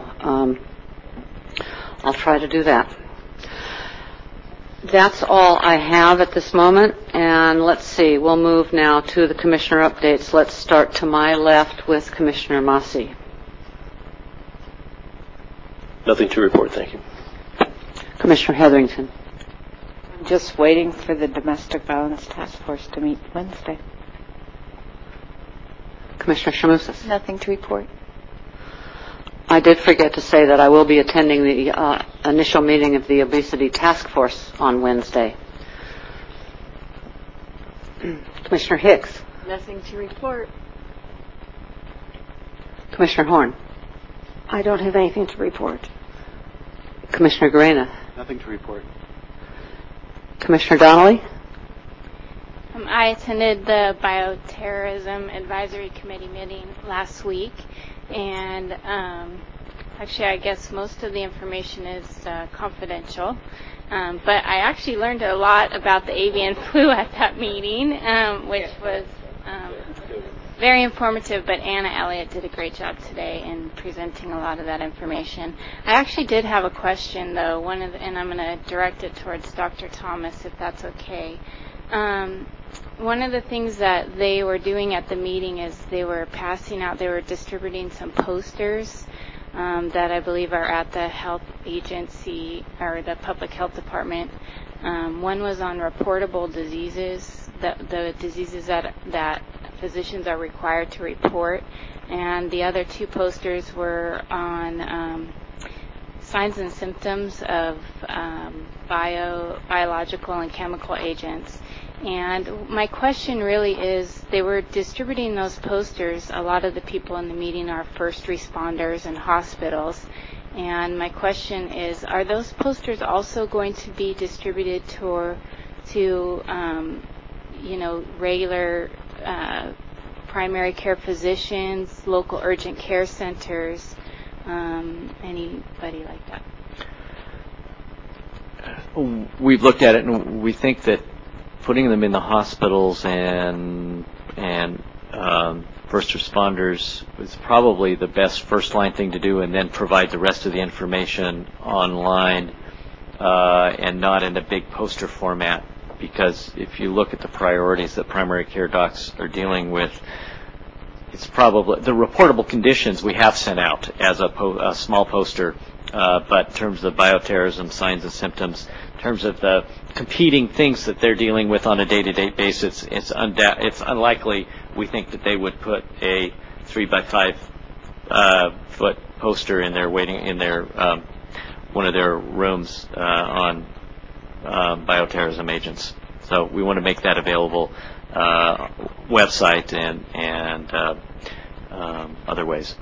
I'll try to do that. That's all I have at this moment, and let's see, we'll move now to the commissioner updates. Let's start to my left with Commissioner Massey. Nothing to report, thank you. Commissioner Hetherington. I'm just waiting for the Domestic Violence Task Force to meet Wednesday. Commissioner Shamousas. Nothing to report. I did forget to say that I will be attending the initial meeting of the Obesity Task Force on Wednesday. Commissioner Hicks. Nothing to report. Commissioner Horn. I don't have anything to report. Commissioner Garena. Nothing to report. Commissioner Donnelly. I attended the Bioterrorism Advisory Committee meeting last week, and actually I guess most of the information is confidential, but I actually learned a lot about the avian flu at that meeting, which was very informative, but Anna Elliott did a great job today in presenting a lot of that information. I actually did have a question, though, and I'm going to direct it towards Dr. Thomas, if that's okay. One of the things that they were doing at the meeting is they were distributing some posters that I believe are at the health agency or the public health department. One was on reportable diseases, the diseases that physicians are required to report, and the other two posters were on signs and symptoms of biological and chemical agents. And my question really is, they were distributing those posters. A lot of the people in the meeting are first responders and hospitals. And my question is, are those posters also going to be distributed to regular primary care physicians, local urgent care centers, anybody like that? We've looked at it, and we think that putting them in the hospitals and first responders is probably the best first-line thing to do, and then provide the rest of the information online and not in a big poster format. Because if you look at the priorities that primary care docs are dealing with, it's probably the reportable conditions we have sent out as a small poster, but in terms of bioterrorism, signs and symptoms, in terms of the competing things that they're dealing with on a day-to-day basis, it's unlikely we think that they would put a 3x5 foot poster in their one of their rooms on bioterrorism agents. So we want to make that available website and other ways.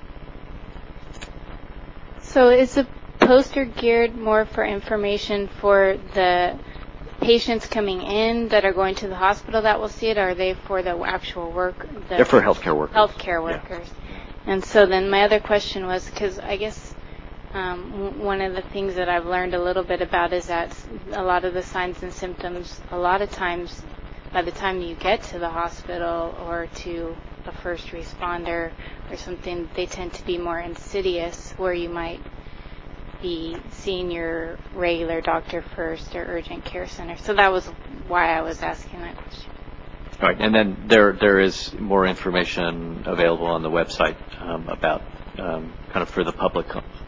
So is the poster geared more for information for the patients coming in that are going to the hospital that will see it, or are they for the actual work? They're for healthcare workers. Healthcare workers. Yeah. And so then my other question was, because I guess one of the things that I've learned a little bit about is that a lot of the signs and symptoms, a lot of times, by the time you get to the hospital or to a first responder or something, they tend to be more insidious, where you might be seeing your regular doctor first or urgent care center. So that was why I was asking that question. All right, and then there is more information available on the website about kind of for the public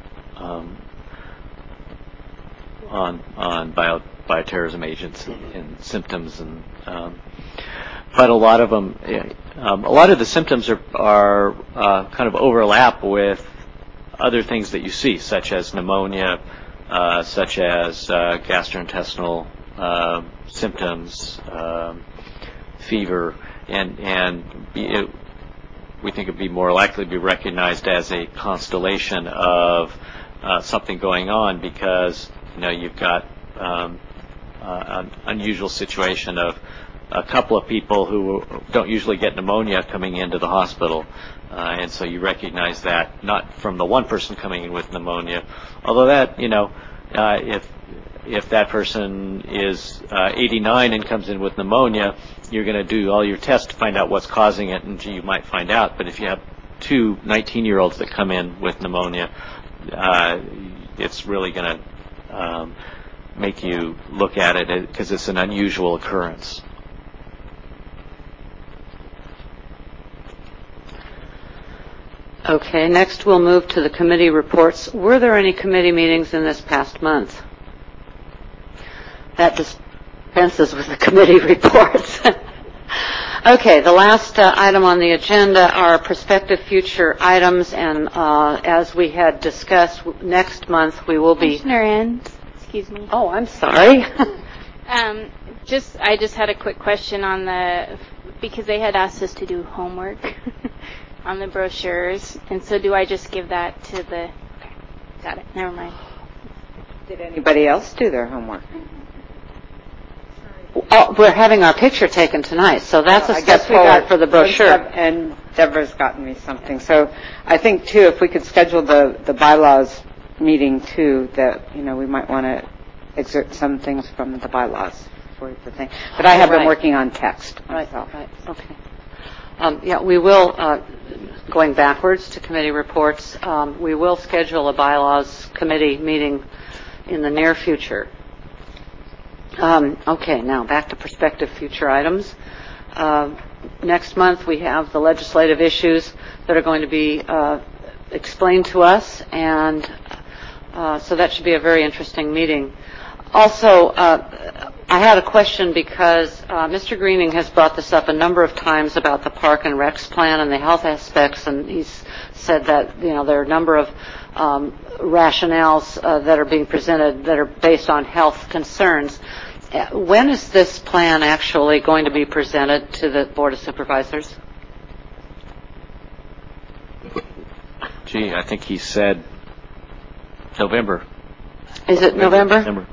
on bioterrorism agents and symptoms, and but a lot of them, a lot of the symptoms are kind of overlap with other things that you see, such as pneumonia, such as gastrointestinal symptoms, fever, and we think it'd be more likely to be recognized as a constellation of something going on, because you've got an unusual situation of a couple of people who don't usually get pneumonia coming into the hospital. And so you recognize that, not from the one person coming in with pneumonia, although that, if that person is 89 and comes in with pneumonia, you're going to do all your tests to find out what's causing it, and you might find out. But if you have two 19-year-olds that come in with pneumonia, it's really going to make you look at it because it's an unusual occurrence. Okay, next we'll move to the committee reports. Were there any committee meetings in this past month? That dispenses with the committee reports. Okay, the last item on the agenda are prospective future items, and as we had discussed, next month we will be... Commissioner Enns, excuse me. Oh, I'm sorry. I just had a quick question on because they had asked us to do homework on the brochures, and so do I just give that to the... Got it, never mind. Did anybody else do their homework? Oh, we're having our picture taken tonight, so that's a step forward for the brochure. And Deborah's gotten me something. So I think, too, if we could schedule the bylaws meeting, too, that, we might want to exert some things from the bylaws for the thing. But I have been working on text myself. Right, okay. We will, going backwards to committee reports, we will schedule a bylaws committee meeting in the near future. Okay, now back to prospective future items. Next month we have the legislative issues that are going to be explained to us, and so that should be a very interesting meeting. Also, I had a question because Mr. Greening has brought this up a number of times about the Park and Recs plan and the health aspects, and he's said that there are a number of rationales that are being presented that are based on health concerns. When is this plan actually going to be presented to the Board of Supervisors? Gee, I think he said November. Is it November? December.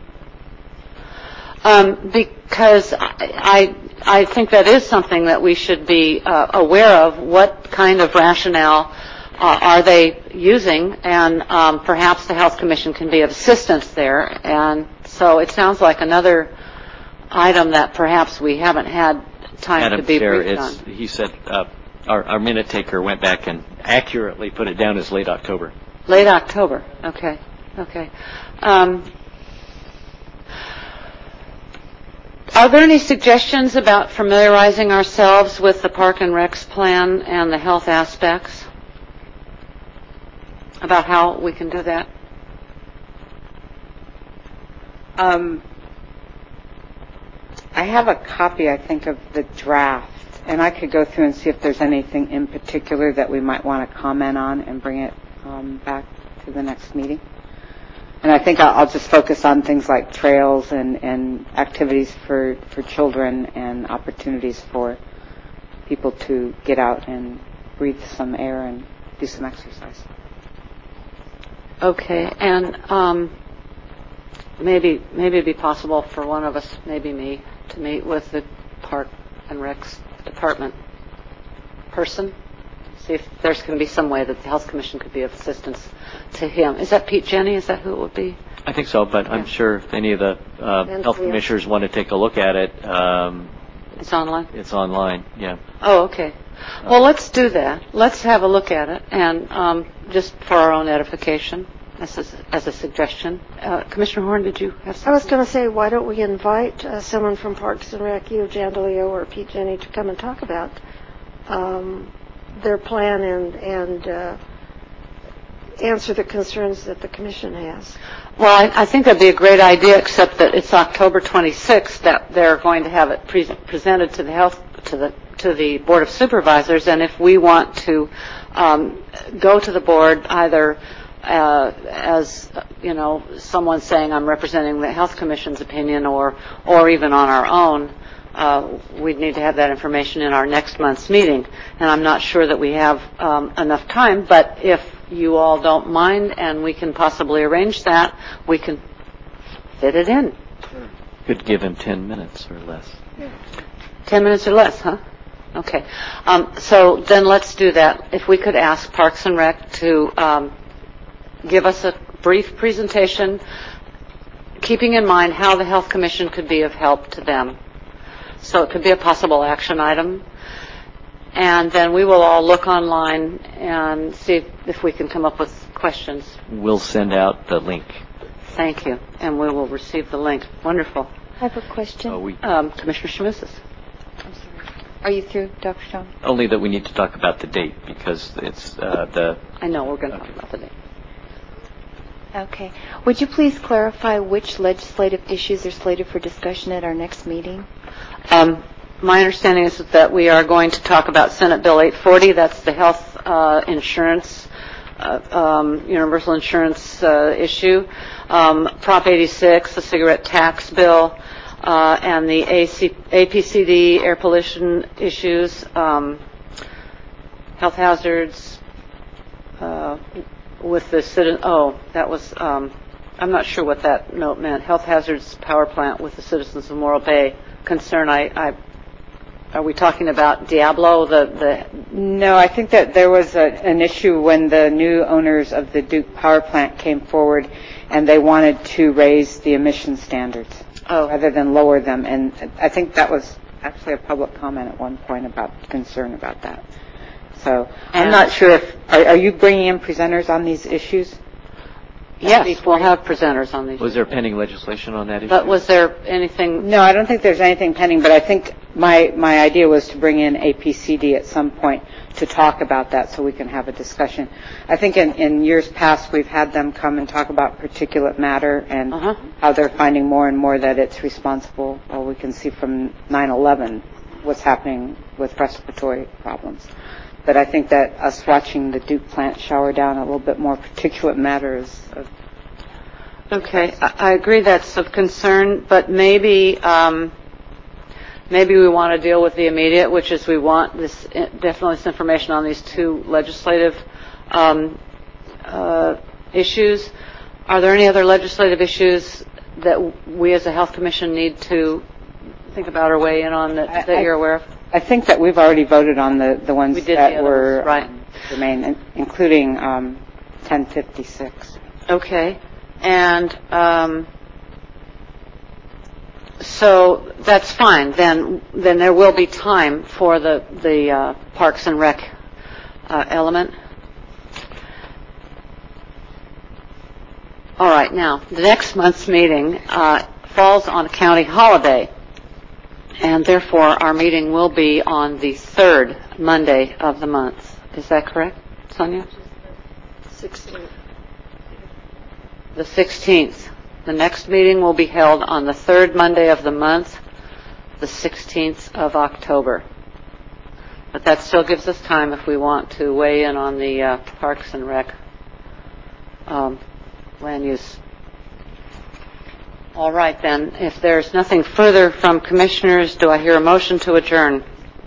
Because I think that is something that we should be aware of. What kind of rationale are they using? And perhaps the Health Commission can be of assistance there. And so it sounds like another item that perhaps we haven't had time to be briefed on. He said our minute taker went back and accurately put it down as late October. Late October. Okay. Are there any suggestions about familiarizing ourselves with the Park and Recs plan and the health aspects? About how we can do that? I have a copy, I think, of the draft, and I could go through and see if there's anything in particular that we might want to comment on and bring it back to the next meeting. And I think I'll just focus on things like trails and activities for children and opportunities for people to get out and breathe some air and do some exercise. Okay, and maybe it'd be possible for one of us, maybe me, to meet with the Park and Recs department person, see if there's going to be some way that the Health Commission could be of assistance to him. Is that Pete Jenny? Is that who it would be? I think so, but I'm sure if any of the health commissioners want to take a look at it. It's online? It's online, yeah. Oh, okay. Well, let's do that. Let's have a look at it, and just for our own edification, as a suggestion. Commissioner Horn, did you have something? I was going to say, why don't we invite someone from Parks and Rec, Jandaleo or Pete Jenny, to come and talk about their plan and answer the concerns that the Commission has. Well, I think that'd be a great idea, except that it's October 26th that they're going to have it presented to the Board of Supervisors, and if we want to go to the board either as someone saying I'm representing the Health Commission's opinion, or even on our own, we'd need to have that information in our next month's meeting. And I'm not sure that we have enough time, but if you all don't mind and we can possibly arrange that, we can fit it in. Could give him 10 minutes or less. 10 minutes or less, huh? Okay. So then let's do that. If we could ask Parks and Rec to give us a brief presentation, keeping in mind how the Health Commission could be of help to them. So it could be a possible action item. And then we will all look online and see if we can come up with questions. We'll send out the link. Thank you. And we will receive the link. Wonderful. I have a question. Commissioner Shmousis. I'm sorry. Are you through, Dr. Stone? Only that we need to talk about the date because it's the... I know, we're going to talk about the date. Okay. Would you please clarify which legislative issues are slated for discussion at our next meeting? My understanding is that we are going to talk about Senate Bill 840. That's the health insurance, universal insurance issue. Prop 86, the cigarette tax bill, and the APCD air pollution issues, health hazards, with the citizen. Oh, that was. I'm not sure what that note meant. Health hazards power plant with the citizens of Morro Bay concern. Are we talking about Diablo? No, I think that there was an issue when the new owners of the Duke power plant came forward, and they wanted to raise the emission standards rather than lower them. And I think that was actually a public comment at one point about concern about that. So I'm not sure if are you bringing in presenters on these issues? Yes, we'll have presenters on these. Was there pending legislation on that issue? But was there anything? No, I don't think there's anything pending, but I think my idea was to bring in APCD at some point to talk about that so we can have a discussion. I think in years past we've had them come and talk about particulate matter and how they're finding more and more that it's responsible. Well, we can see from 9/11 what's happening with respiratory problems. But I think that us watching the Duke plant shower down a little bit more particulate matter is okay. I agree that's of concern, but maybe we want to deal with the immediate, which is we want this information on these two legislative issues. Are there any other legislative issues that we as a Health Commission need to think about or weigh in on that you're aware of? I think that we've already voted on the ones that were right. Remain, including 1056. Okay, and so that's fine. Then there will be time for the Parks and Rec element. All right, now the next month's meeting falls on a county holiday. And therefore, our meeting will be on the third Monday of the month. Is that correct, Sonia? 16th. The 16th. The next meeting will be held on the third Monday of the month, the 16th of October. But that still gives us time if we want to weigh in on the Parks and Rec land use. All right, then. If there's nothing further from commissioners, do I hear a motion to adjourn?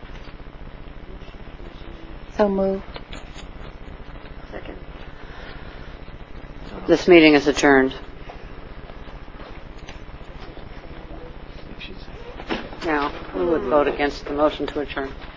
So moved. Second. This meeting is adjourned. Now, who would vote against the motion to adjourn?